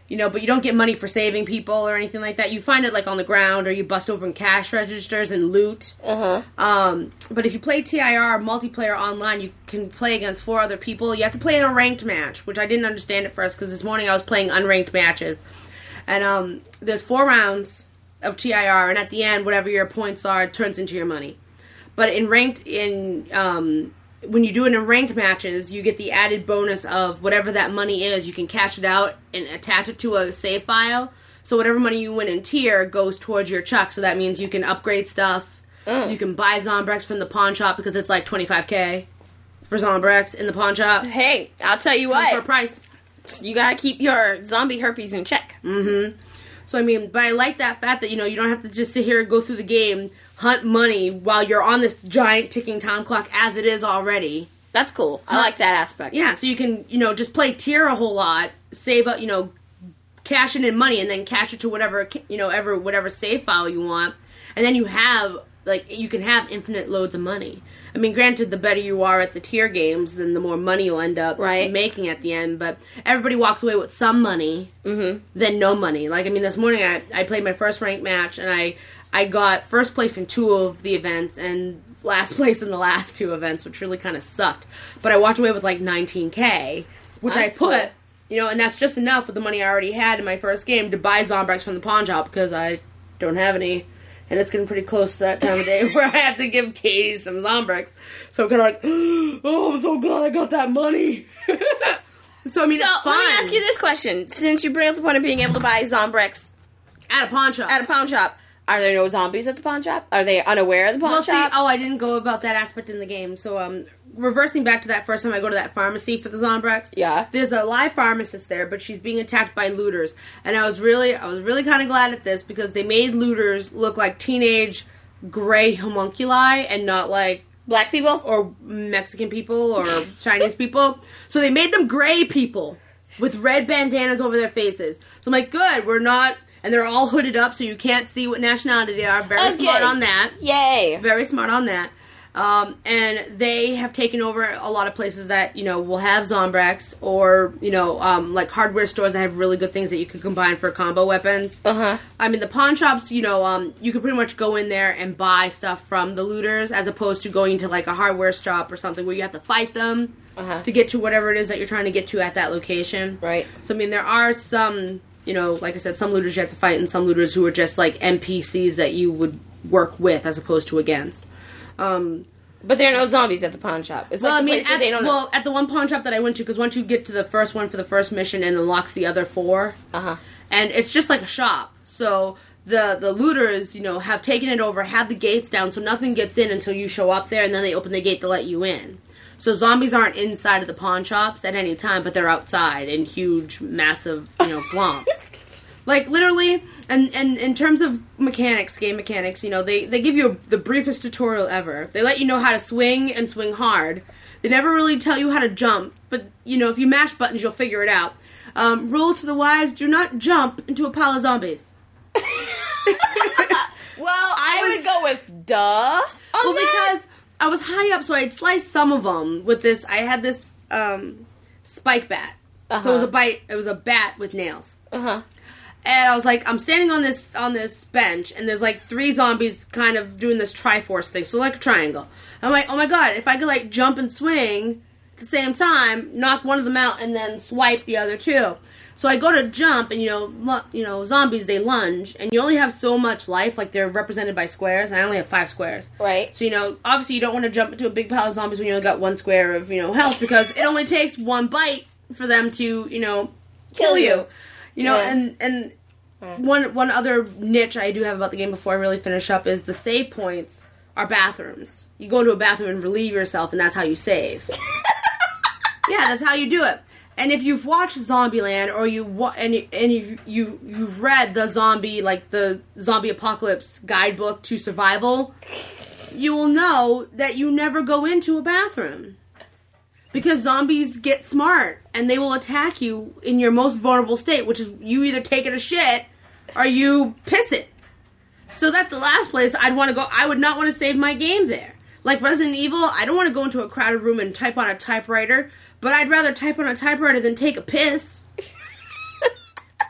You know, but you don't get money for saving people or anything like that. You find it, like, on the ground, or you bust open cash registers and loot. Uh-huh. Um, but if you play T I R multiplayer online, you can play against four other people. You have to play in a ranked match, which I didn't understand at first, because this morning I was playing unranked matches. And um, there's four rounds of T I R, and at the end, whatever your points are, it turns into your money. But in ranked, in... Um, when you do it in ranked matches, you get the added bonus of whatever that money is. You can cash it out and attach it to a save file. So whatever money you win in tier goes towards your chuck. So that means you can upgrade stuff. Mm. You can buy Zombrex from the pawn shop because it's like twenty-five K for Zombrex in the pawn shop. Hey, I'll tell you Comes what. for a price. You gotta keep your zombie herpes in check. Mm-hmm. So, I mean, but I like that fact that, you know, you don't have to just sit here and go through the game, hunt money while you're on this giant ticking time clock as it is already. That's cool. I like that aspect. Yeah, so you can, you know, just play tier a whole lot, save up, you know, cash it in money, and then cash it to whatever, you know, ever whatever save file you want. And then you have, like, you can have infinite loads of money. I mean, granted, the better you are at the tier games, then the more money you'll end up right. making at the end. But everybody walks away with some money, mm-hmm. then no money. Like, I mean, this morning I, I played my first ranked match, and I, I got first place in two of the events, and last place in the last two events, which really kind of sucked. But I walked away with, like, nineteen K, which that's I put, cool. you know, and that's just enough with the money I already had in my first game to buy Zombrex from the pawn shop, because I don't have any. And it's getting pretty close to that time of day where I have to give Katie some Zombrex. So I'm kind of like, oh, I'm so glad I got that money. so, I mean, so, it's fun. let me ask you this question. Since you bring up the point of being able to buy Zombrex at a pawn shop. At a pawn shop. Are there no zombies at the pawn shop? Are they unaware of the pawn well, shop? See, oh, I didn't go about that aspect in the game. So, um, reversing back to that first time I go to that pharmacy for the Zombrex. Yeah. There's a live pharmacist there, but she's being attacked by looters. And I was really, I was really kind of glad at this because they made looters look like teenage gray homunculi and not like black people or Mexican people or Chinese people. So they made them gray people with red bandanas over their faces. So I'm like, good, we're not... And they're all hooded up, so you can't see what nationality they are. Very okay. smart on that. Yay. Very smart on that. Um, and they have taken over a lot of places that, you know, will have Zombrex or, you know, um, like hardware stores that have really good things that you could combine for combo weapons. Uh-huh. I mean, the pawn shops, you know, um, you could pretty much go in there and buy stuff from the looters as opposed to going to, like, a hardware shop or something where you have to fight them uh-huh. to get to whatever it is that you're trying to get to at that location. Right. So, I mean, there are some... You know, like I said, some looters you have to fight, and some looters who are just like N P Cs that you would work with as opposed to against. Um, but there are no zombies at the pawn shop. It's well, like I mean, at, they don't well, know. at the one pawn shop that I went to, because once you get to the first one for the first mission, and unlocks the other four, uh-huh. and it's just like a shop. So the the looters, you know, have taken it over, have the gates down, so nothing gets in until you show up there, and then they open the gate to let you in. So zombies aren't inside of the pawn shops at any time, but they're outside in huge, massive, you know, glomps. Like, literally, and, and in terms of mechanics, game mechanics, you know, they, they give you a, the briefest tutorial ever. They let you know how to swing and swing hard. They never really tell you how to jump, but, you know, if you mash buttons, you'll figure it out. Um, rule to the wise, do not jump into a pile of zombies. Well, I, I was, would go with duh. Well, that. because I was high up, so I'd sliced some of them with this. I had this um, spike bat. Uh-huh. So it was a bite. It was a bat with nails. Uh-huh. And I was like, I'm standing on this on this bench, and there's like three zombies kind of doing this Triforce thing, so like a triangle. I'm like, oh my god, if I could like jump and swing at the same time, knock one of them out, and then swipe the other two. So I go to jump, and you know, lo- you know, zombies, they lunge, and you only have so much life, like they're represented by squares, and I only have five squares. Right. So, you know, obviously you don't want to jump into a big pile of zombies when you only got one square of, you know, health, because it only takes one bite for them to, you know, kill, kill you. you. You know, yeah. and, and yeah. one one other niche I do have about the game before I really finish up is the save points are bathrooms. You go into a bathroom and relieve yourself, and that's how you save. Yeah, that's how you do it. And if you've watched Zombieland, or you wa- and you, and you you you've read the zombie like the zombie apocalypse guidebook to survival, you will know that you never go into a bathroom. Because zombies get smart, and they will attack you in your most vulnerable state, which is you either taking a shit, or you piss it. So that's the last place I'd want to go. I would not want to save my game there. Like Resident Evil, I don't want to go into a crowded room and type on a typewriter, but I'd rather type on a typewriter than take a piss.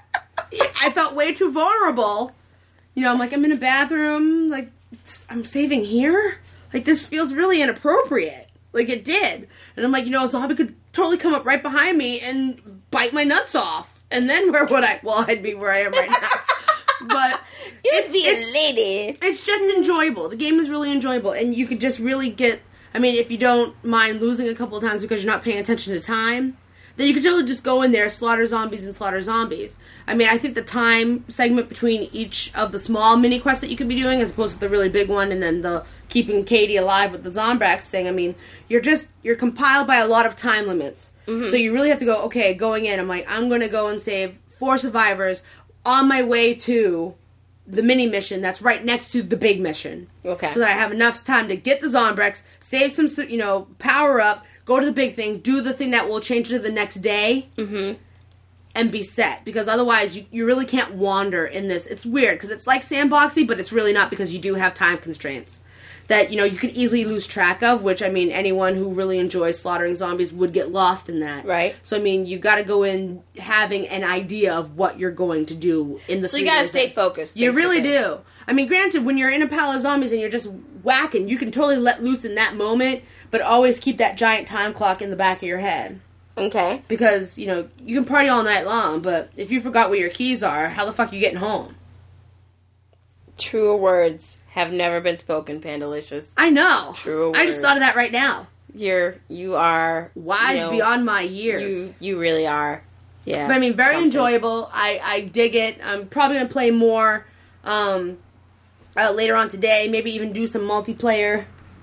I felt way too vulnerable. You know, I'm like, I'm in a bathroom, like, I'm saving here? Like, this feels really inappropriate. Like, it did. And I'm like, you know, a zombie could totally come up right behind me and bite my nuts off. And then where would I? Well, I'd be where I am right now. But You'd it's, be it's, a lady. It's just enjoyable. The game is really enjoyable. And you could just really get... I mean, if you don't mind losing a couple of times because you're not paying attention to time, then you could totally just go in there, slaughter zombies and slaughter zombies. I mean, I think the time segment between each of the small mini quests that you could be doing, as opposed to the really big one, and then the keeping Katie alive with the Zombrax thing, I mean, you're just, you're compiled by a lot of time limits. Mm-hmm. So you really have to go, okay, going in, I'm like, I'm going to go and save four survivors on my way to the mini mission that's right next to the big mission. Okay. So that I have enough time to get the Zombrax, save some, you know, power up, go to the big thing, do the thing that will change to the next day, mm-hmm. and be set. Because otherwise, you, you really can't wander in this. It's weird, because it's like sandboxy, but it's really not, because you do have time constraints that, you know, you can easily lose track of, which, I mean, anyone who really enjoys slaughtering zombies would get lost in that. Right. So, I mean, you got to go in having an idea of what you're going to do in the So you got to stay focused, You basically. really do. I mean, granted, when you're in a pile of zombies and you're just whacking, you can totally let loose in that moment, but always keep that giant time clock in the back of your head. Okay. Because, you know, you can party all night long, but if you forgot where your keys are, how the fuck are you getting home? Truer words have never been spoken, Pandalicious. I know. True I just words. thought of that right now. You're, you are... Wise you know, beyond my years. You, you really are. Yeah. But I mean, very something. enjoyable. I, I dig it. I'm probably going to play more um, uh, later on today. Maybe even do some multiplayer.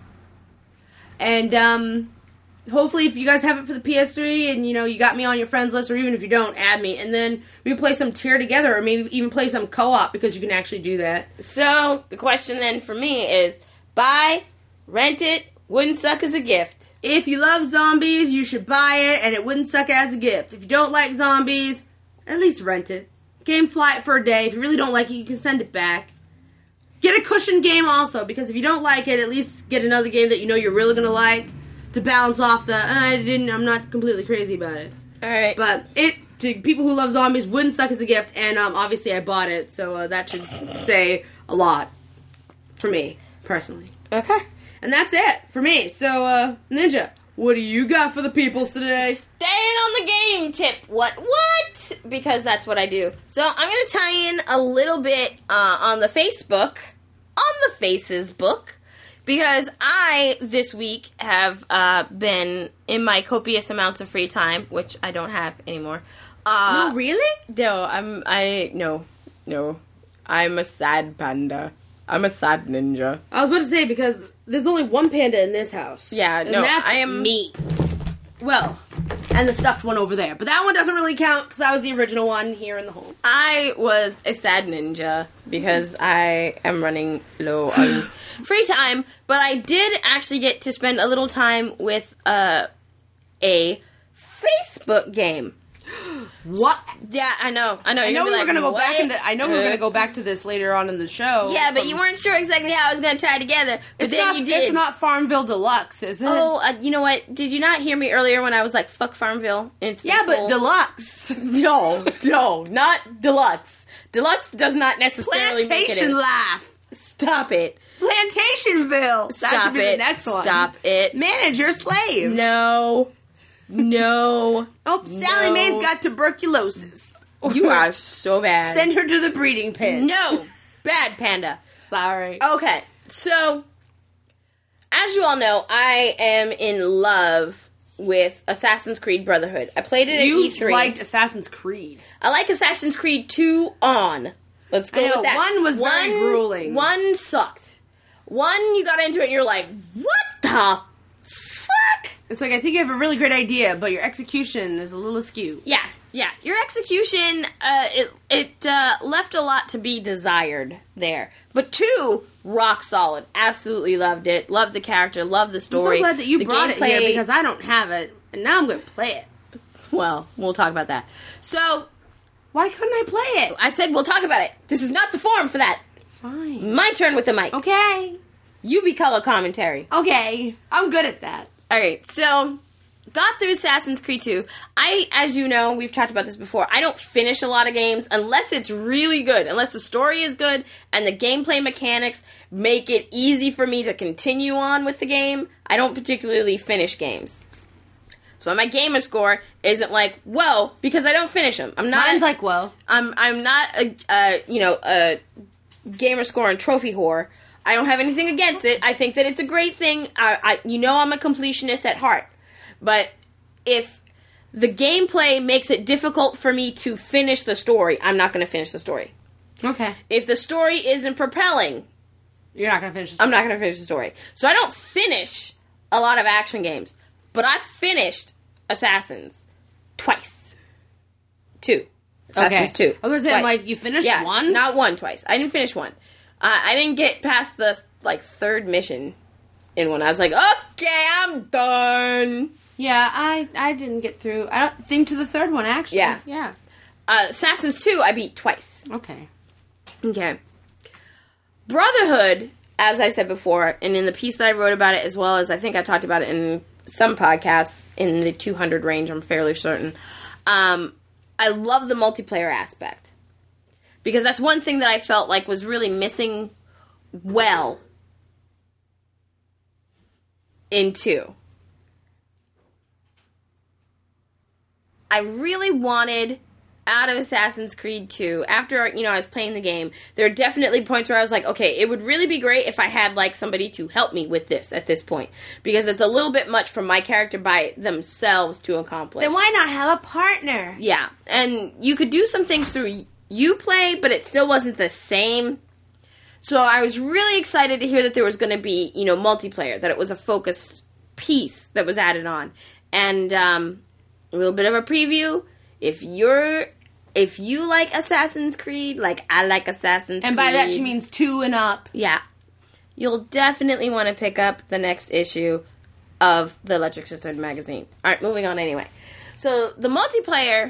And um, hopefully if you guys have it for the P S three and, you know, you got me on your friends list, or even if you don't, add me. And then we play some tier together, or maybe even play some co-op, because you can actually do that. So, the question then for me is, buy, rent it, wouldn't suck as a gift. If you love zombies, you should buy it, and it wouldn't suck as a gift. If you don't like zombies, at least rent it. Game fly it for a day. If you really don't like it, you can send it back. Get a cushion game also, because if you don't like it, at least get another game that you know you're really going to like to balance off the, uh, I didn't, I'm not completely crazy about it. Alright. But it, to people who love zombies, wouldn't suck as a gift, and um, obviously I bought it, so uh, that should say a lot for me, personally. Okay. And that's it for me. So, uh, Ninja, what do you got for the peoples today? Staying on the game tip. What, what? Because that's what I do. So I'm going to tie in a little bit uh, on the Facebook, on the Faces book, because I, this week, have uh, been in my copious amounts of free time, which I don't have anymore. Uh, No, really? No, I'm, I, no, no. I'm a sad panda. I'm a sad ninja. I was about to say, because there's only one panda in this house. Yeah, and no, that's I am- me. Well, and the stuffed one over there. But that one doesn't really count, because I was the original one here in the home. I was a sad ninja because I am running low on free time, but I did actually get to spend a little time with uh, a Facebook game. What? Yeah, I know, I know. I You're know we gonna were be gonna go like, back "What?" into. I know we were gonna go back to this later on in the show. Yeah, but from- you weren't sure exactly how I was gonna tie it together. But It's then not. you did. It's not Farmville Deluxe, is it? Oh, uh, you know what? Did you not hear me earlier when I was like, "Fuck Farmville"? In its yeah, but full- Deluxe. no, no, not deluxe. Deluxe does not necessarily make it. Plantation in. Laugh. Stop it. Plantationville. That Stop should be it. the next one. Stop it. Manager slave. No. No. Oh, Sally No. Mae's got tuberculosis. You are so bad. Send her to the breeding pen. No. Bad panda. Sorry. Okay. So, as you all know, I am in love with Assassin's Creed Brotherhood. I played it at You E three. liked Assassin's Creed. I like Assassin's Creed two on. Let's go I know, with that. one was very grueling. One sucked. One, you got into it and you're like, what the fuck? It's like, I think you have a really great idea, but your execution is a little askew. Yeah, yeah. Your execution, uh, it, it uh, left a lot to be desired there. But two, rock solid. Absolutely loved it. Loved the character. Loved the I'm story. so glad that you The brought it here, gameplay- because I don't have it, and now I'm going to play it. Well, we'll talk about that. So, Why couldn't I play it? I said we'll talk about it. This is not the forum for that. Fine. My turn with the mic. Okay. You be color commentary. Okay. I'm good at that. All right, so got through Assassin's Creed two. I, as you know, we've talked about this before, I don't finish a lot of games unless it's really good, unless the story is good and the gameplay mechanics make it easy for me to continue on with the game. I don't particularly finish games. So my gamer score isn't like, whoa, because I don't finish them. I'm not. Mine's like, whoa. I'm I'm not a, a you know a gamer score and trophy whore. I don't have anything against it. I think that it's a great thing. I, I you know I'm a completionist at heart, but if the gameplay makes it difficult for me to finish the story, I'm not going to finish the story. Okay. If the story isn't propelling, you're not going to finish the story. I'm not going to finish the story. So I don't finish a lot of action games, but I finished Assassins twice. Two. Assassins okay. two. I was going to say, like, you finished yeah, one? Not one, twice. I didn't finish one. Uh, I didn't get past the, like, third mission in one. I was like, okay, I'm done. Yeah, I I didn't get through. I don't think to the third one, actually. Yeah. Yeah. Uh, Assassins two, I beat twice. Okay. Okay. Brotherhood, as I said before, and in the piece that I wrote about it, as well as I think I talked about it in some podcasts in the two hundred range, I'm fairly certain. Um, I love the multiplayer aspect. Because that's one thing that I felt like was really missing well in two. I really wanted, out of Assassin's Creed two, after, you know, I was playing the game, there are definitely points where I was like, okay, it would really be great if I had, like, somebody to help me with this at this point. Because it's a little bit much for my character by themselves to accomplish. Then why not have a partner? Yeah, and you could do some things through Uplay, but it still wasn't the same. So I was really excited to hear that there was going to be, you know, multiplayer, that it was a focused piece that was added on. And, um... a little bit of a preview. If you're, if you like Assassin's Creed, like I like Assassin's Creed. And by that she means two and up. Yeah. You'll definitely want to pick up the next issue of the Electric Sisterhood magazine. Alright, moving on anyway. So, the multiplayer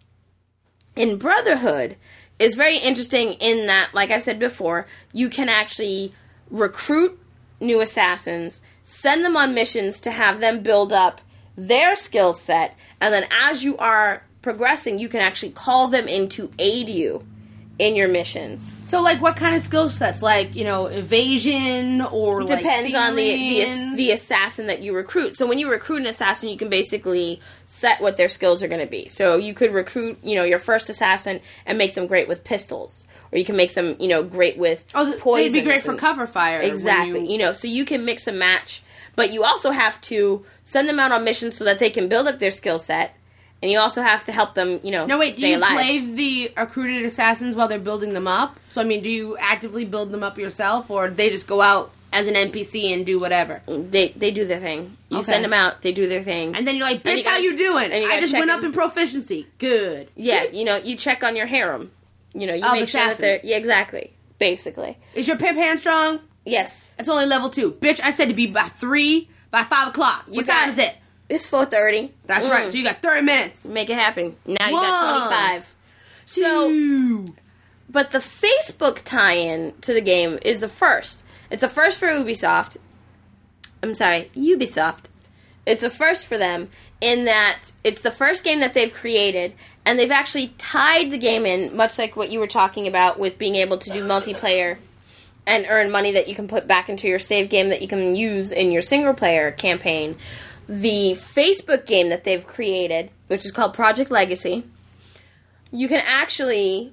in Brotherhood is very interesting in that, like I've said before, you can actually recruit new assassins, send them on missions to have them build up their skill set, and then as you are progressing, you can actually call them in to aid you in your missions. So, like, what kind of skill sets? Like, you know, evasion or Depends like Depends on the, the the assassin that you recruit. So when you recruit an assassin, you can basically set what their skills are going to be. So you could recruit, you know, your first assassin and make them great with pistols. Or you can make them, you know, great with oh, poisons. They'd be great for cover fire. Exactly. You... you know, so you can mix and match. But you also have to send them out on missions so that they can build up their skill set. And you also have to help them, you know, no, wait, stay do you alive. play the recruited assassins while they're building them up? So, I mean, do you actively build them up yourself, or they just go out as an N P C and do whatever? They they do their thing. You okay. send them out, they do their thing. And then you're like, bitch, you gotta, how you doing? You I just went in. up in proficiency. Good. Yeah, you know, you check on your harem. You know, you oh, make sure assassins. that they're... Yeah, exactly. Basically. Is your pimp hand strong? Yes. It's only level two. Bitch, I said to be by three... By five o'clock. What you time got, is it? It's four thirty. That's mm. right. So you got thirty minutes. Make it happen. Now you Whoa. got twenty-five. So, Two. But the Facebook tie-in to the game is a first. It's a first for Ubisoft. I'm sorry, Ubisoft. It's a first for them in that it's the first game that they've created, and they've actually tied the game in, much like what you were talking about with being able to do multiplayer and earn money that you can put back into your save game that you can use in your single-player campaign. The Facebook game that they've created, which is called Project Legacy, you can actually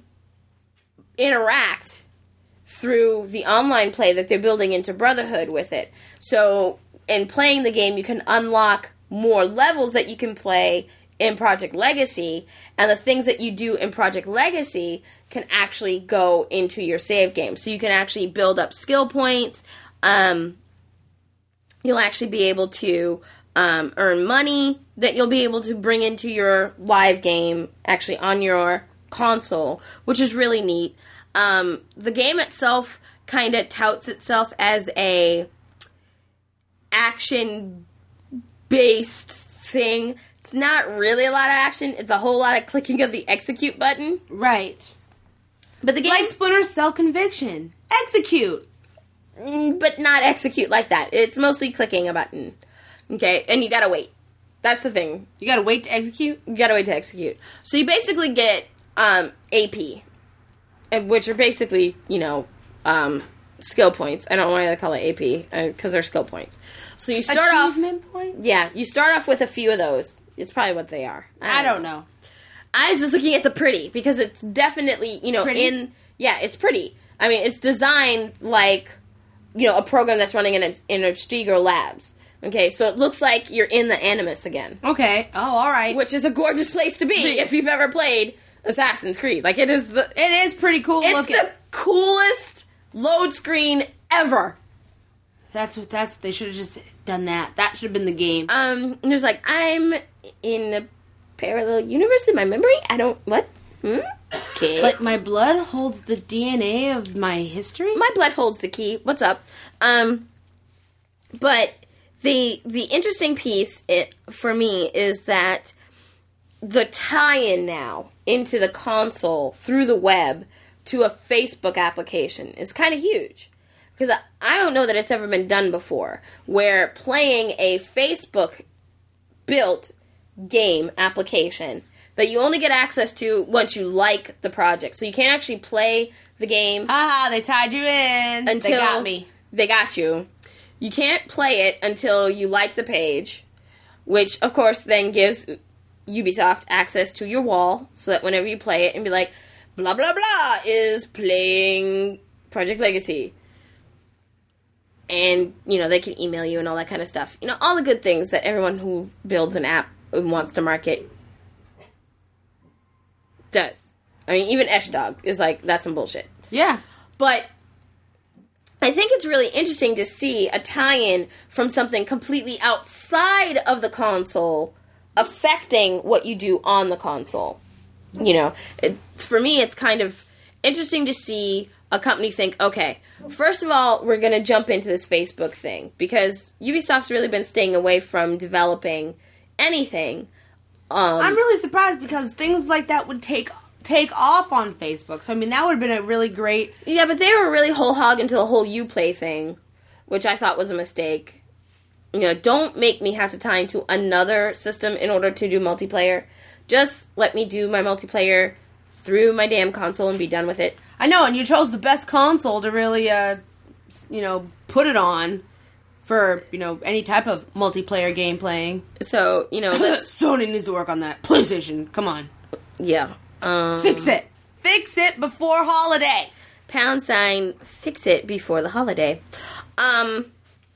interact through the online play that they're building into Brotherhood with it. So, in playing the game, you can unlock more levels that you can play in Project Legacy, and the things that you do in Project Legacy can actually go into your save game. So you can actually build up skill points. Um, you'll actually be able to um, earn money that you'll be able to bring into your live game, actually on your console, which is really neat. Um, the game itself kind of touts itself as a action-based thing. It's not really a lot of action. It's a whole lot of clicking of the execute button. Right. But the game... Like Splinter Cell Conviction. Execute. But not execute like that. It's mostly clicking a button. Okay? And you gotta wait. That's the thing. You gotta wait to execute? You gotta wait to execute. So you basically get um, A P, which are basically, you know, um, skill points. I don't know why they call it A P, because uh, they're skill points. So you start off... Achievement points? Yeah, you start off with a few of those. It's probably what they are. I, I don't know. know. I was just looking at the pretty, because it's definitely, you know, pretty? in... Yeah, it's pretty. I mean, it's designed like, you know, a program that's running in a, in a Stiger Labs. Okay, so it looks like you're in the Animus again. Okay. Oh, all right. Which is a gorgeous place to be if you've ever played Assassin's Creed. Like, it is the... It is pretty cool it's looking. It's the coolest load screen ever. That's what, that's, they should have just done that. That should have been the game. Um, and there's like, I'm in a parallel universe in my memory? I don't, what? Hmm? Okay. Like, my blood holds the D N A of my history? My blood holds the key. What's up? Um, but the, the interesting piece it, for me is that the tie-in now into the console through the web to a Facebook application is kind of huge. Because I, I don't know that it's ever been done before, where playing a Facebook-built game application that you only get access to once you like the project. So you can't actually play the game. Ah, they tied you in. Until they got me. They got you. You can't play it until you like the page, which, of course, then gives Ubisoft access to your wall, so that whenever you play it and be like, blah, blah, blah, is playing Project Legacy. And, you know, they can email you and all that kind of stuff. You know, all the good things that everyone who builds an app and wants to market does. I mean, even Eshdog is like, that's some bullshit. Yeah. But I think it's really interesting to see a tie-in from something completely outside of the console affecting what you do on the console. You know, it, for me, it's kind of interesting to see a company think, okay, first of all, we're going to jump into this Facebook thing, because Ubisoft's really been staying away from developing anything. Um, I'm really surprised, because things like that would take take off on Facebook. So, I mean, that would have been a really great... Yeah, but they were really whole hog into the whole Uplay thing, which I thought was a mistake. You know, don't make me have to tie into another system in order to do multiplayer. Just let me do my multiplayer through my damn console and be done with it. I know, and you chose the best console to really, uh, you know, put it on for, you know, any type of multiplayer game playing. So, you know, let's... Sony needs to work on that. PlayStation, come on. Yeah. Um, fix it. Fix it before holiday. Pound sign, fix it before the holiday. Um...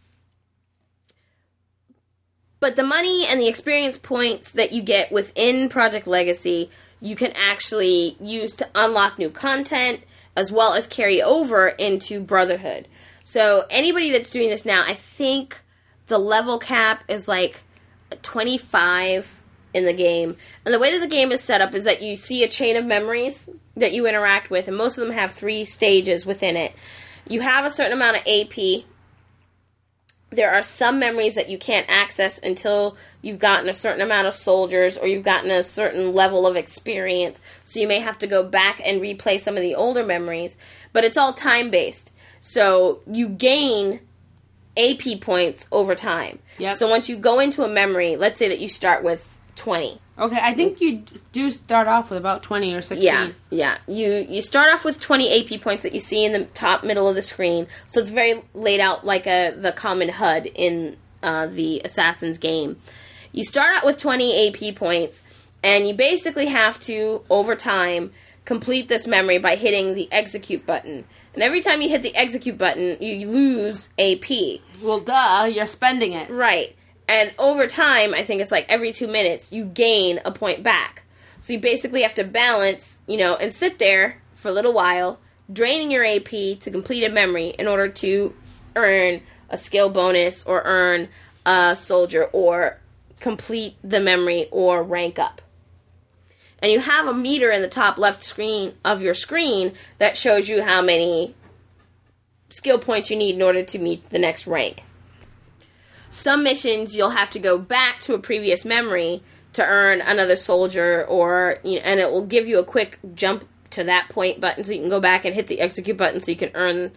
But the money and the experience points that you get within Project Legacy, you can actually use to unlock new content, as well as carry over into Brotherhood. So anybody that's doing this now, I think the level cap is like twenty-five in the game. And the way that the game is set up is that you see a chain of memories that you interact with, and most of them have three stages within it. You have a certain amount of A P. There are some memories that you can't access until you've gotten a certain amount of soldiers or you've gotten a certain level of experience. So you may have to go back and replay some of the older memories. But it's all time-based. So you gain A P points over time. Yep. So once you go into a memory, let's say that you start with twenty. Okay, I think you do start off with about twenty or sixteen. Yeah, yeah. You you start off with twenty A P points that you see in the top middle of the screen. So it's very laid out like a the common H U D in uh, the Assassin's game. You start out with twenty A P points, and you basically have to, over time, complete this memory by hitting the execute button. And every time you hit the execute button, you lose A P. Well, duh, you're spending it. Right. And over time, I think it's like every two minutes, you gain a point back. So you basically have to balance, you know, and sit there for a little while, draining your A P to complete a memory in order to earn a skill bonus or earn a soldier or complete the memory or rank up. And you have a meter in the top left screen of your screen that shows you how many skill points you need in order to meet the next rank. Some missions you'll have to go back to a previous memory to earn another soldier, or you know, and it will give you a quick jump to that point button so you can go back and hit the execute button so you can earn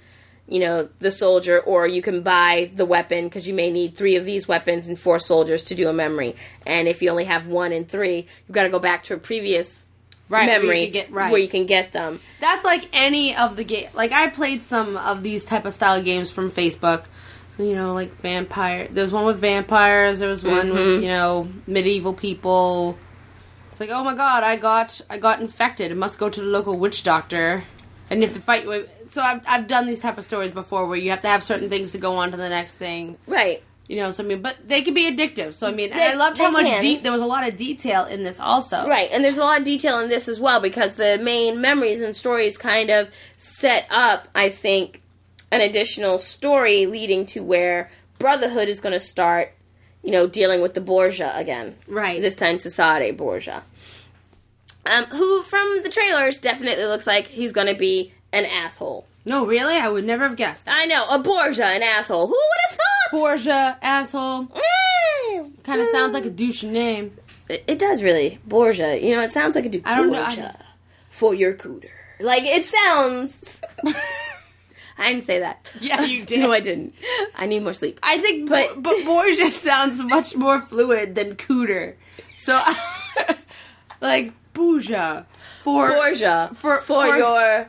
you know, the soldier, or you can buy the weapon because you may need three of these weapons and four soldiers to do a memory. And if you only have one and three, you've got to go back to a previous right, memory where you, can get, right. where you can get them. That's like any of the game. Like, I played some of these type of style games from Facebook. You know, like vampire. There was one with vampires. There was one mm-hmm. with, you know, medieval people. It's like, oh my god, I got I got infected. I must go to the local witch doctor. And you have to fight with... So I've, I've done these type of stories before where you have to have certain things to go on to the next thing. Right. You know, so I mean, but they can be addictive. So I mean, they, and I loved how much... De- there was a lot of detail in this also. Right, and there's a lot of detail in this as well because the main memories and stories kind of set up, I think, an additional story leading to where Brotherhood is going to start, you know, dealing with the Borgia again. Right. This time, Cesare Borgia. Um, who, from the trailers, definitely looks like he's going to be an asshole. No, really? I would never have guessed. I know, a Borgia, an asshole. Who would have thought? Borgia, asshole. Kind of sounds like a douche name. It, it does, really. Borgia. You know, it sounds like a douche. I don't Borgia, know. I... for your cooter. Like, it sounds... I didn't say that. Yeah, you did. No, I didn't. I need more sleep. I think, but, but Borgia sounds much more fluid than cooter. So, like, Borgia. For, Borgia. For, for, for your...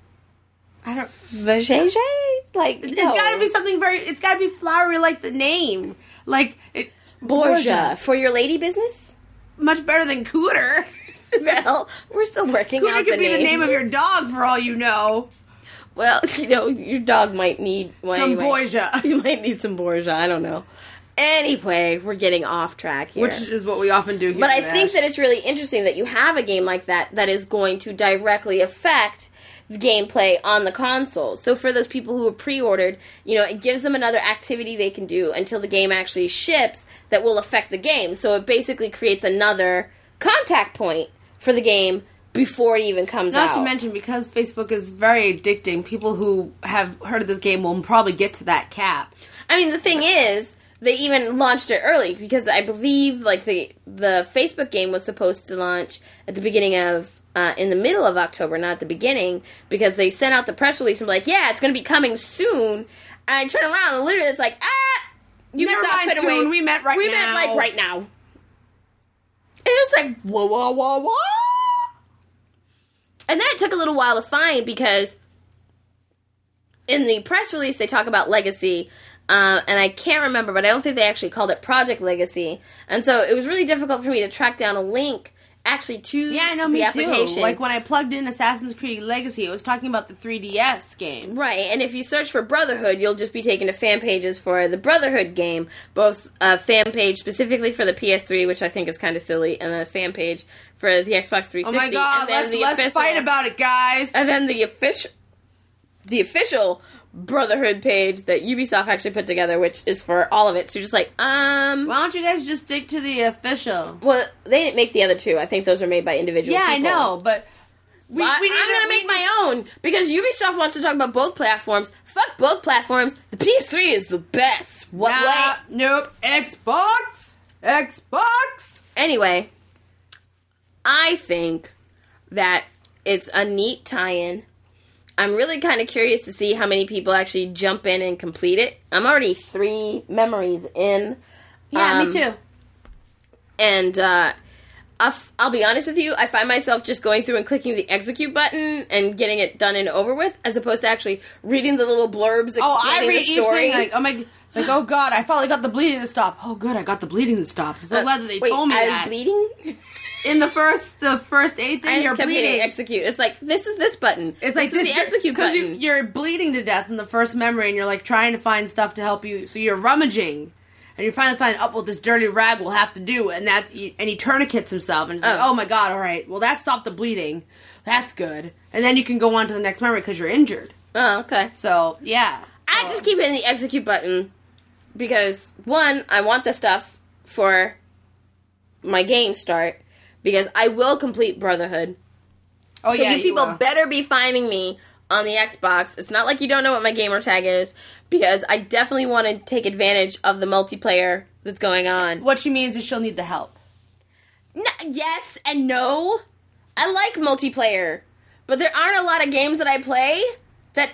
I don't... Vajayjay? Like, It's, no. it's gotta be something very... It's gotta be flowery like the name. Like, it... Borgia. Borgia. For your lady business? Much better than cooter. Well, we're still working Cooter out could the be name. the name of your dog for all you know. Well, you know, your dog might need... Well, some anyway, Borgia. You might need some Borgia. I don't know. Anyway, we're getting off track here. Which is what we often do here. But I think that it's really interesting that you have a game like that that is going to directly affect the gameplay on the console. So for those people who have pre-ordered, you know, it gives them another activity they can do until the game actually ships that will affect the game. So it basically creates another contact point for the game before it even comes Not out. to mention, because Facebook is very addicting, people who have heard of this game will probably get to that cap. I mean, the thing is, they even launched it early because I believe like the the Facebook game was supposed to launch at the beginning of uh, in the middle of October, not at the beginning, because they sent out the press release and were like, "Yeah, it's going to be coming soon." And I turn around and literally it's like, "Ah, you Never mind, put soon. away. We meant right we now. We meant like right now." And it's like, whoa, whoa, whoa, whoa. And then it took a little while to find because in the press release they talk about Legacy. Uh, and I can't remember, but I don't think they actually called it Project Legacy. And so it was really difficult for me to track down a link actually to yeah, I know, the me application. Too. Like when I plugged in Assassin's Creed Legacy, it was talking about the three D S game. Right, and if you search for Brotherhood, you'll just be taken to fan pages for the Brotherhood game, both a fan page specifically for the P S three, which I think is kind of silly, and a fan page for the Xbox three sixty. Oh my god, and then let's, the let's official, fight about it, guys! And then the official, the official Brotherhood page that Ubisoft actually put together, which is for all of it. So you're just like, um... Why don't you guys just stick to the official? Well, they didn't make the other two. I think those are made by individual yeah, people. I know, but... We, but we I'm going to make my own, because Ubisoft wants to talk about both platforms. Fuck both platforms. The P S three is the best. What nah, way? Nope. Xbox! Xbox! Anyway, I think that it's a neat tie-in. I'm really kind of curious to see how many people actually jump in and complete it. I'm already three memories in. Yeah, um, me too. And uh, I'll, I'll be honest with you, I find myself just going through and clicking the execute button and getting it done and over with, as opposed to actually reading the little blurbs explaining oh, I read the story. Each thing, like, oh my, it's like, oh god, I finally got the bleeding to stop. Oh good, I got the bleeding to stop. I'm so uh, glad that they wait, told me I was that. bleeding? In the first, the first aid I thing, just you're kept hitting bleeding. execute. It's like, this is this button. It's like this, this is the execute because button. you, you're bleeding to death in the first memory, and you're like trying to find stuff to help you. So you're rummaging, and you're finally finding, oh, well, this dirty rag will have to do, and that's and he tourniquets himself, and it's like, Oh. oh my god, all right, well that stopped the bleeding, that's good, and then you can go on to the next memory because you're injured. Oh, okay. So yeah, I so. just keep hitting the execute button because, one, I want the stuff for my game start, because I will complete Brotherhood. Oh so yeah, you you people will. better be finding me on the Xbox. It's not like you don't know what my gamer tag is, because I definitely want to take advantage of the multiplayer that's going on. What she means is she'll need the help. No, yes and no. I like multiplayer, but there aren't a lot of games that I play that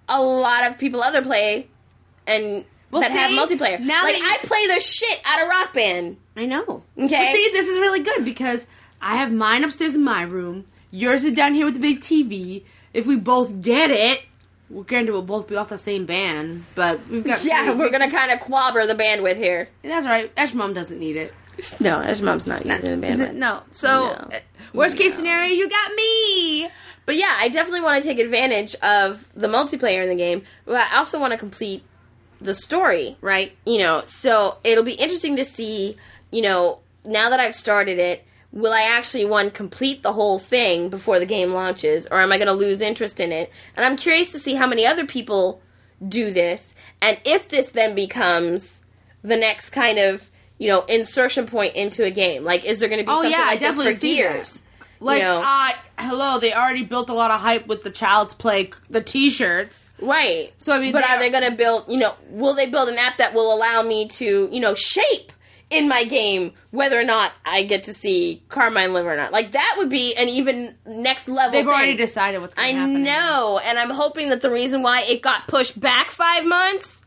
a lot of people other play and Well, that see, have multiplayer. now Like, that I play the shit out of Rock Band. I know. Okay. But see, this is really good because I have mine upstairs in my room. Yours is down here with the big T V. If we both get it, well, granted, we'll both be off the same band, but we've got... Yeah, we're gonna kind of clobber the bandwidth here. That's right. Ash Mom doesn't need it. No, Ash Mom's not using the bandwidth. No. So, No. uh, worst case No. scenario, you got me! But yeah, I definitely want to take advantage of the multiplayer in the game, but I also want to complete the story. Right. You know, so it'll be interesting to see, you know, now that I've started it, will I actually, one, complete the whole thing before the game launches, or am I going to lose interest in it? And I'm curious to see how many other people do this, and if this then becomes the next kind of, you know, insertion point into a game. Like, is there going to be Oh, something yeah, I like this definitely for see Gears? that. Like, you know? uh, hello, they already built a lot of hype with the Child's Play, the T-shirts. Right. So, I mean, but they are are- they going to build, you know, will they build an app that will allow me to, you know, shape in my game whether or not I get to see Carmine live or not? Like, that would be an even next level They've thing. already decided what's going I to happen. know, and I'm hoping that the reason why it got pushed back five months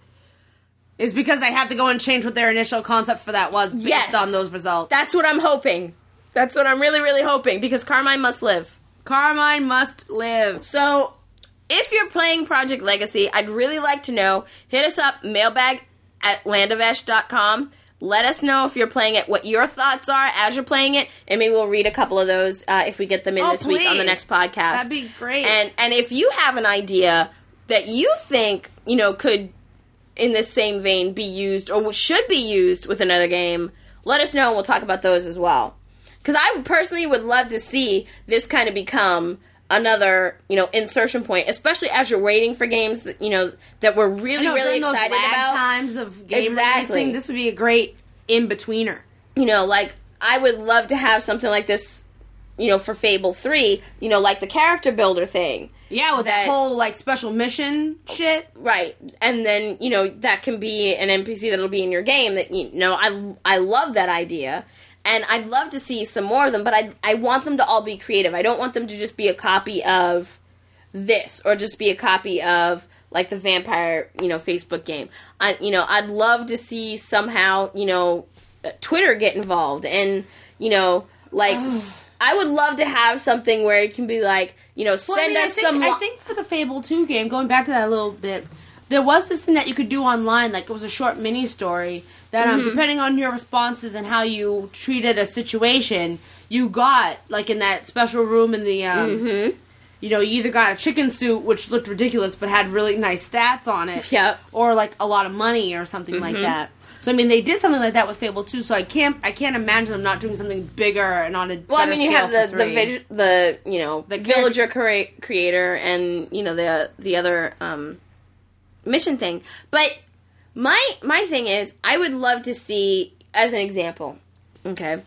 Is because they have to go and change what their initial concept for that was based Yes. on those results. That's what I'm hoping. That's what I'm really, really hoping, because Carmine must live. Carmine must live. So, if you're playing Project Legacy, I'd really like to know. Hit us up, mailbag at landovesh dot com. Let us know if you're playing it, what your thoughts are as you're playing it, and maybe we'll read a couple of those uh, if we get them in Oh, this week on the please. next podcast. That'd be great. And and if you have an idea that you think, you know, could, in this same vein, be used or should be used with another game, let us know and we'll talk about those as well. Because I personally would love to see this kind of become another, you know, insertion point, especially as you're waiting for games that, you know, that we're really, I know, really during those excited lag about. times of game Exactly. releasing, this would be a great in-betweener. You know, like, I would love to have something like this, you know, for Fable three, you know, like the character builder thing. Yeah, with That- that whole, like, special mission shit. Right. And then, you know, that can be an N P C that'll be in your game that, you know, I, I love that idea. And I'd love to see some more of them, but I I want them to all be creative. I don't want them to just be a copy of this or just be a copy of, like, the vampire, you know, Facebook game. I, you know, I'd love to see somehow, you know, Twitter get involved and, you know, like, I would love to have something where it can be like, you know, Well, send I mean, us I think, some... I lo- think for the Fable two game, going back to that a little bit, there was this thing that you could do online, like it was a short mini story that, um, Mm-hmm. depending on your responses and how you treated a situation, you got, like in that special room in the, um, Mm-hmm. you know, you either got a chicken suit, which looked ridiculous but had really nice stats on it, Yep. or like a lot of money or something like Mm-hmm. that. So I mean, they did something like that with Fable two. So I can't, I can't imagine them not doing something bigger and on a Well, I better mean, you scale have the for the three. vid- the you know The villager crea- creator and you know the the other um, mission thing. But my my thing is, I would love to see, as an example, okay,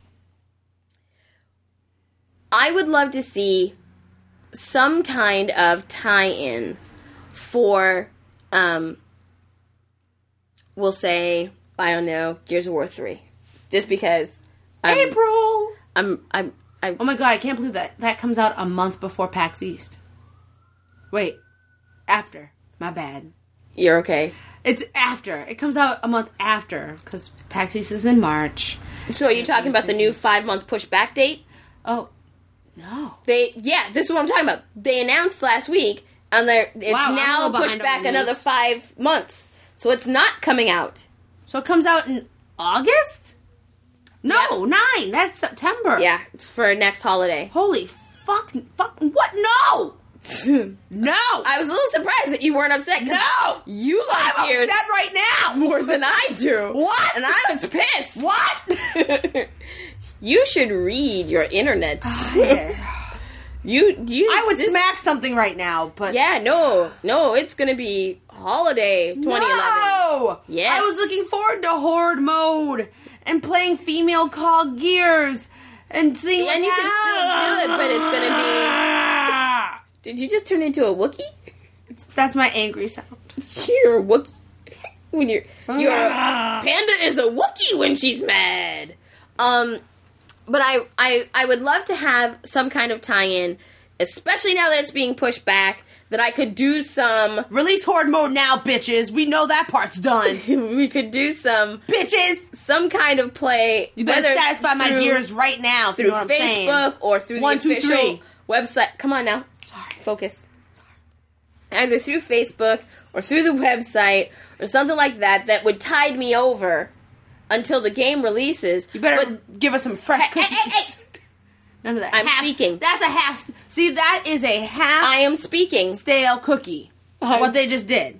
I would love to see some kind of tie-in for, um, we'll say, I don't know, Gears of War three, just because I'm, April. I'm I'm I Oh my god, I can't believe that that comes out a month before PAX East. Wait, after. My bad. You're okay. It's after. It comes out a month after because PAX East is in March. So are you talking about the new five month pushback date? Oh, no. They yeah, this is what I'm talking about. They announced last week, and they're it's Wow, I'm a now little behind pushed on back the another news. five months. So it's not coming out. So it comes out in August? No, Yep. nine. That's September. Yeah, it's for next holiday. Holy fuck! Fuck! What? No! No! I was a little surprised that you weren't upset. 'cause No! you like I'm Gears upset right now. more than I do. What? And I was pissed. What? You should read your internets. you do you? I would this- smack something right now, but Yeah, no, no, it's gonna be holiday twenty eleven. No! Yes. I was looking forward to Horde mode and playing female cog Gears and seeing. And what you can still do it, but it's gonna be. Did you just turn into a Wookiee? It's, that's my angry sound. You're a Wookiee. When you're you're a, Panda is a Wookiee when she's mad. Um, but I I I would love to have some kind of tie-in, especially now that it's being pushed back, that I could do some... Release Horde mode now, bitches. We know that part's done. we could do some... Bitches! Some kind of play. You better satisfy my gears right now. Through Facebook saying. or through One, the official two, three. website. Come on now. Sorry. Focus. Sorry. Either through Facebook or through the website or something like that that would tide me over until the game releases. You better but, give us some fresh cookies. Hey, hey, hey. None of that. I'm half, speaking. That's a half... See, that is a half... I am speaking. ...stale cookie. I'm, what they just did.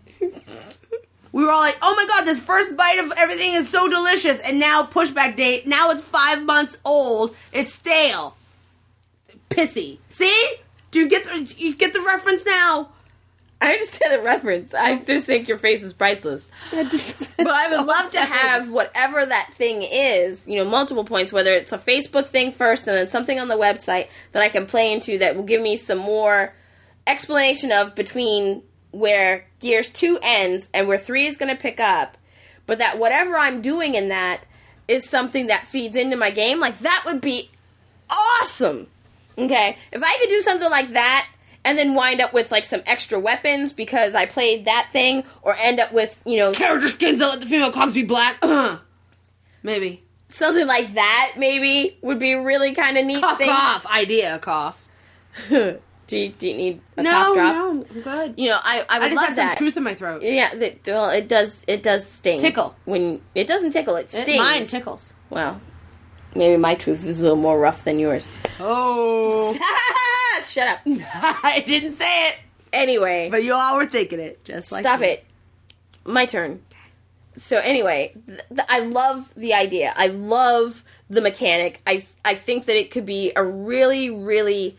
We were all like, oh my god, this first bite of everything is so delicious. And now, pushback date, now it's five months old. It's stale. Pissy. See? Do you get the, you get the reference now? I understand the reference. I just think your face is priceless. I just, but I would so love upsetting. to have whatever that thing is, you know, multiple points, whether it's a Facebook thing first and then something on the website that I can play into that will give me some more explanation of between where Gears two ends and where three is going to pick up, but that whatever I'm doing in that is something that feeds into my game. Like, that would be awesome. Okay? If I could do something like that, and then wind up with, like, some extra weapons because I played that thing, or end up with, you know... character skins that let the female cogs be black. Uh, maybe. Something like that, maybe, would be a really kind of neat cough, thing. Cough, idea, cough. do, you, do you need a no, cough drop? No, no, I'm good. You know, I, I would I just love had that. some truth in my throat. Yeah, the, well, it does, it does sting. Tickle. When It doesn't tickle, it stings. It, mine tickles. Well, maybe my truth is a little more rough than yours. Oh... Shut up. I didn't say it. Anyway. But you all were thinking it. Just like Stop me. it. My turn. So anyway, th- th- I love the idea. I love the mechanic. I I think that it could be a really, really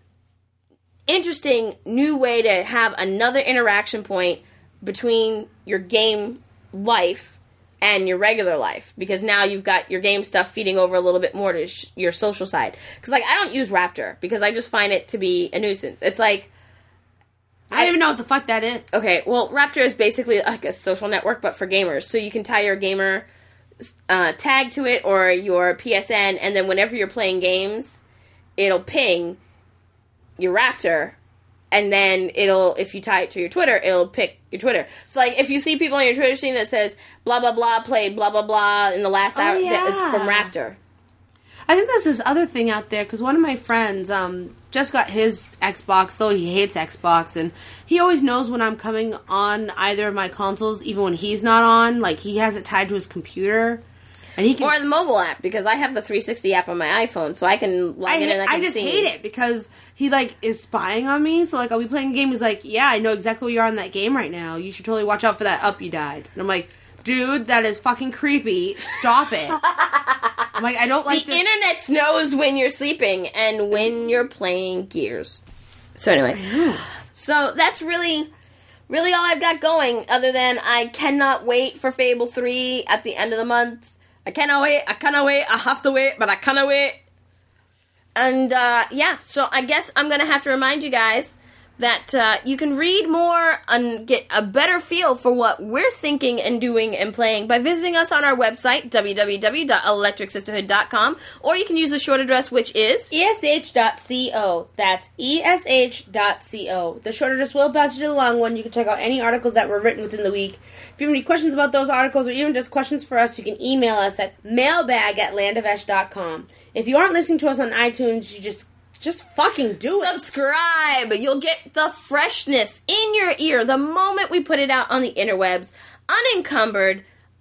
interesting new way to have another interaction point between your game life and your regular life, because now you've got your game stuff feeding over a little bit more to sh- your social side. Because, like, I don't use Raptor, because I just find it to be a nuisance. It's like... I don't even know what the fuck that is. Okay, well, Raptor is basically like a social network, but for gamers. So you can tie your gamer uh, tag to it, or your P S N, and then whenever you're playing games, it'll ping your Raptor, and then it'll, if you tie it to your Twitter, it'll pick your Twitter. So, like, if you see people on your Twitter stream that says, blah, blah, blah, played blah, blah, blah in the last oh, hour, yeah. it's from Raptor. I think there's this other thing out there, because one of my friends um, just got his Xbox, though he hates Xbox, and he always knows when I'm coming on either of my consoles, even when he's not on. Like, he has it tied to his computer. And he can or the mobile app, because I have the three sixty app on my iPhone, so I can log I, in and I can I just see. hate it, because he, like, is spying on me. So, like, I'll be playing a game, he's like, yeah, I know exactly where you are in that game right now. You should totally watch out for that up you died. And I'm like, dude, that is fucking creepy. Stop it. I'm like, I don't like the this. The internet knows when you're sleeping and when you're playing Gears. So anyway, so that's really, really all I've got going, other than I cannot wait for Fable three at the end of the month. I cannot wait, I cannot wait, I have to wait, but I cannot wait. And, uh, yeah, so I guess I'm going to have to remind you guys that uh, you can read more and get a better feel for what we're thinking and doing and playing by visiting us on our website, w w w dot electric sisterhood dot com, or you can use the short address, which is E S H dot co. That's E S H dot co. The short address will bounce you to the long one. You can check out any articles that were written within the week. If you have any questions about those articles, or even just questions for us, you can email us at mailbag at landovesh dot com. If you aren't listening to us on iTunes, you just Just fucking do it. Subscribe. You'll get the freshness in your ear the moment we put it out on the interwebs. Unencumbered,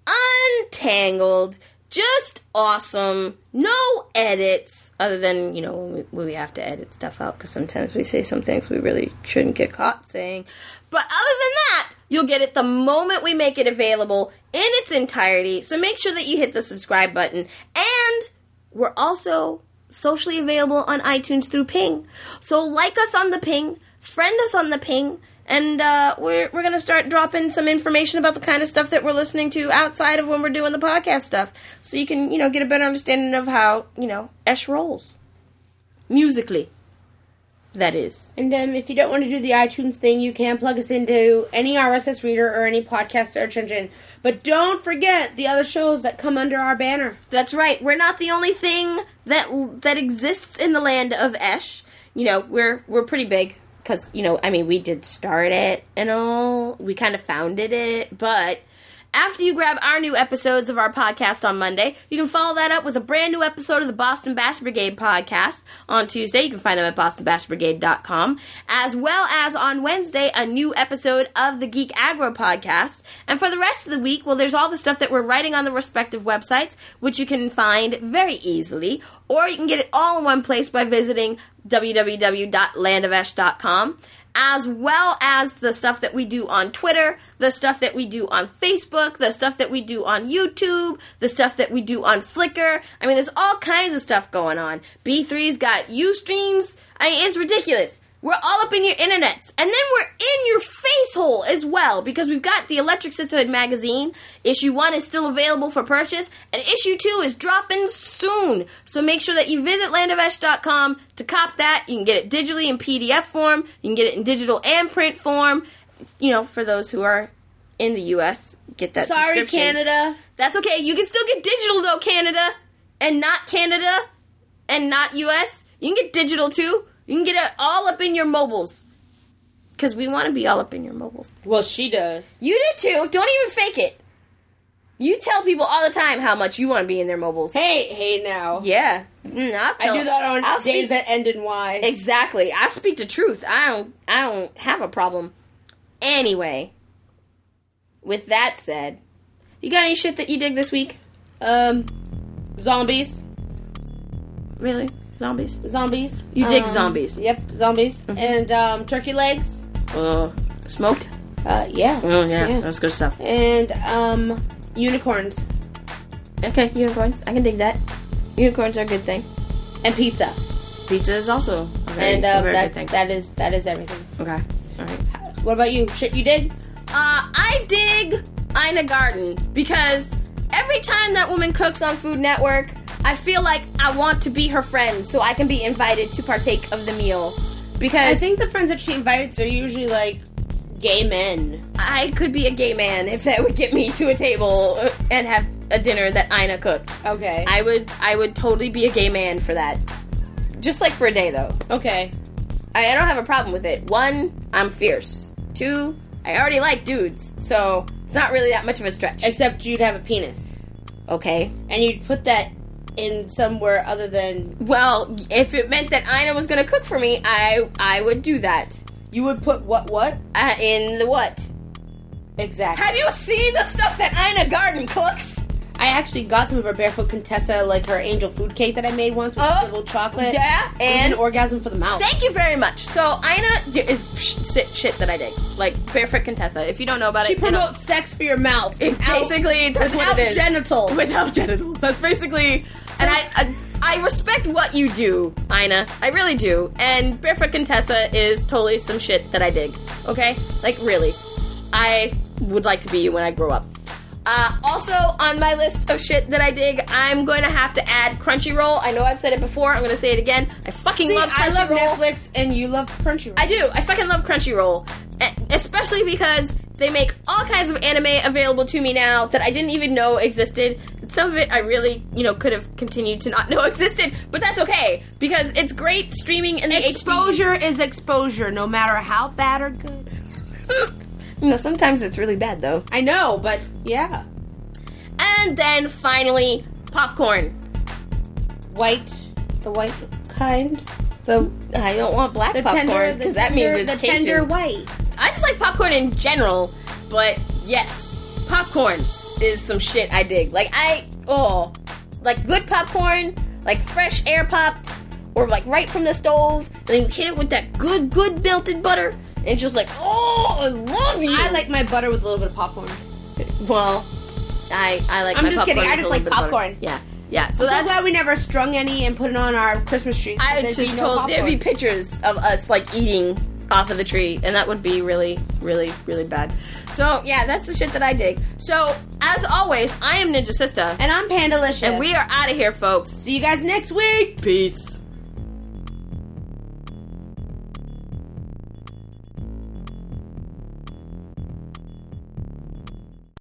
untangled, just awesome. No edits. Other than, you know, when we, when we have to edit stuff out, because sometimes we say some things we really shouldn't get caught saying. But other than that, you'll get it the moment we make it available in its entirety. So make sure that you hit the subscribe button. And we're also socially available on iTunes through Ping. So like us on the Ping, friend us on the Ping, and uh, we're we're gonna start dropping some information about the kind of stuff that we're listening to outside of when we're doing the podcast stuff, so you can, you know, get a better understanding of how, you know, Esh rolls musically. That is. And um, if you don't want to do the iTunes thing, you can plug us into any R S S reader or any podcast search engine. But don't forget the other shows that come under our banner. That's right. We're not the only thing that that exists in the land of Esh. you know, we're we're pretty big because, you know, I mean, we did start it and all. We kind of founded it, but after you grab our new episodes of our podcast on Monday, you can follow that up with a brand new episode of the Boston Bash Brigade podcast on Tuesday. You can find them at boston bash brigade dot com. As well as on Wednesday, a new episode of the Geek Aggro podcast. And for the rest of the week, well, there's all the stuff that we're writing on the respective websites, which you can find very easily. Or you can get it all in one place by visiting w w w dot land of esh dot com. As well as the stuff that we do on Twitter, the stuff that we do on Facebook, the stuff that we do on YouTube, the stuff that we do on Flickr. I mean, there's all kinds of stuff going on. B three's got Ustreams. I mean, it's ridiculous. We're all up in your internets. And then we're in your face hole as well, because we've got the Electric Sisterhood magazine. Issue one is still available for purchase, and issue two is dropping soon. So make sure that you visit land of esh dot com to cop that. You can get it digitally in P D F form. You can get it in digital and print form. You know, for those who are in the U S, get that Sorry, subscription. Canada. That's okay. You can still get digital, though, Canada. And not Canada. And not U S. You can get digital, too. You can get it all up in your mobiles. Because we want to be all up in your mobiles. Well, she does. You do too. Don't even fake it. You tell people all the time how much you want to be in their mobiles. Hey, hey now. Yeah. Mm, I'll tell, I do that on I'll days speak, that end in Y. Exactly. I speak the truth. I don't I don't have a problem. Anyway. With that said, you got any shit that you dig this week? Um, zombies. Really? Zombies? Zombies. You dig um, zombies? Yep, zombies. Mm-hmm. And um, turkey legs. Uh, smoked? Uh, yeah. Oh, yeah. yeah. That's good stuff. And um, unicorns. Okay, unicorns. I can dig that. Unicorns are a good thing. And pizza. Pizza is also a very, and a um, very that, good thing. that is that is everything. Okay. All right. What about you? Shit you dig? Uh, I dig Ina Garten because every time that woman cooks on Food Network, I feel like I want to be her friend so I can be invited to partake of the meal. Because I think the friends that she invites are usually like gay men. I could be a gay man if that would get me to a table and have a dinner that Ina cooked. Okay. I would I would totally be a gay man for that. Just like for a day though. Okay. I, I don't have a problem with it. One, I'm fierce. Two, I already like dudes, so it's not really that much of a stretch. Except you'd have a penis. Okay. And you'd put that in somewhere other than... Well, if it meant that Ina was going to cook for me, I I would do that. You would put what, what? Uh, in the what? Exactly. Have you seen the stuff that Ina Garten cooks? I actually got some of her Barefoot Contessa, like her angel food cake that I made once with Oh, dribbled chocolate. yeah, It was and- an orgasm for the mouth. Thank you very much. So, Ina is shit, shit that I dig. Like, Barefoot Contessa. If you don't know about She it... you know- promotes sex for your mouth. It basically, that's what without it is. genitals. Without genitals. That's basically... And I, I I respect what you do, Ina. I really do. And Barefoot Contessa is totally some shit that I dig. Okay? Like, really. I would like to be you when I grow up. Uh, also, on my list of shit that I dig, I'm going to have to add Crunchyroll. I know I've said it before. I'm going to say it again. I fucking See, love I love Crunchyroll. Netflix and you love Crunchyroll. I do. I fucking love Crunchyroll. E- Especially because they make all kinds of anime available to me now that I didn't even know existed. Some of it I really, you know, could have continued to not know existed, but that's okay because it's great streaming in the H D. Exposure is exposure, no matter how bad or good. You know, sometimes it's really bad though. I know, but yeah. And then finally, popcorn. White, the white kind. The I don't want black the popcorn tender, the because that tender, means it's the Cajun. tender white. I just like popcorn in general, but yes, popcorn is some shit I dig. Like I, oh, like good popcorn, like fresh air popped, or like right from the stove, and then you hit it with that good, good melted butter, and it's just like, oh, I love you. I like my butter with a little bit of popcorn. Well, I I like. I'm my just popcorn kidding. I with just a like little bit of butter. popcorn. Yeah, yeah. So So that's. glad we never strung any and put it on our Christmas tree. I There'd just be no told there'd be popcorn. pictures of us like eating off of the tree, and that would be really, really, really bad. So yeah, that's the shit that I dig. So as always, I am Ninja Sister, And I'm Pandalicious. and we are out of here, folks. See you guys next week. Peace.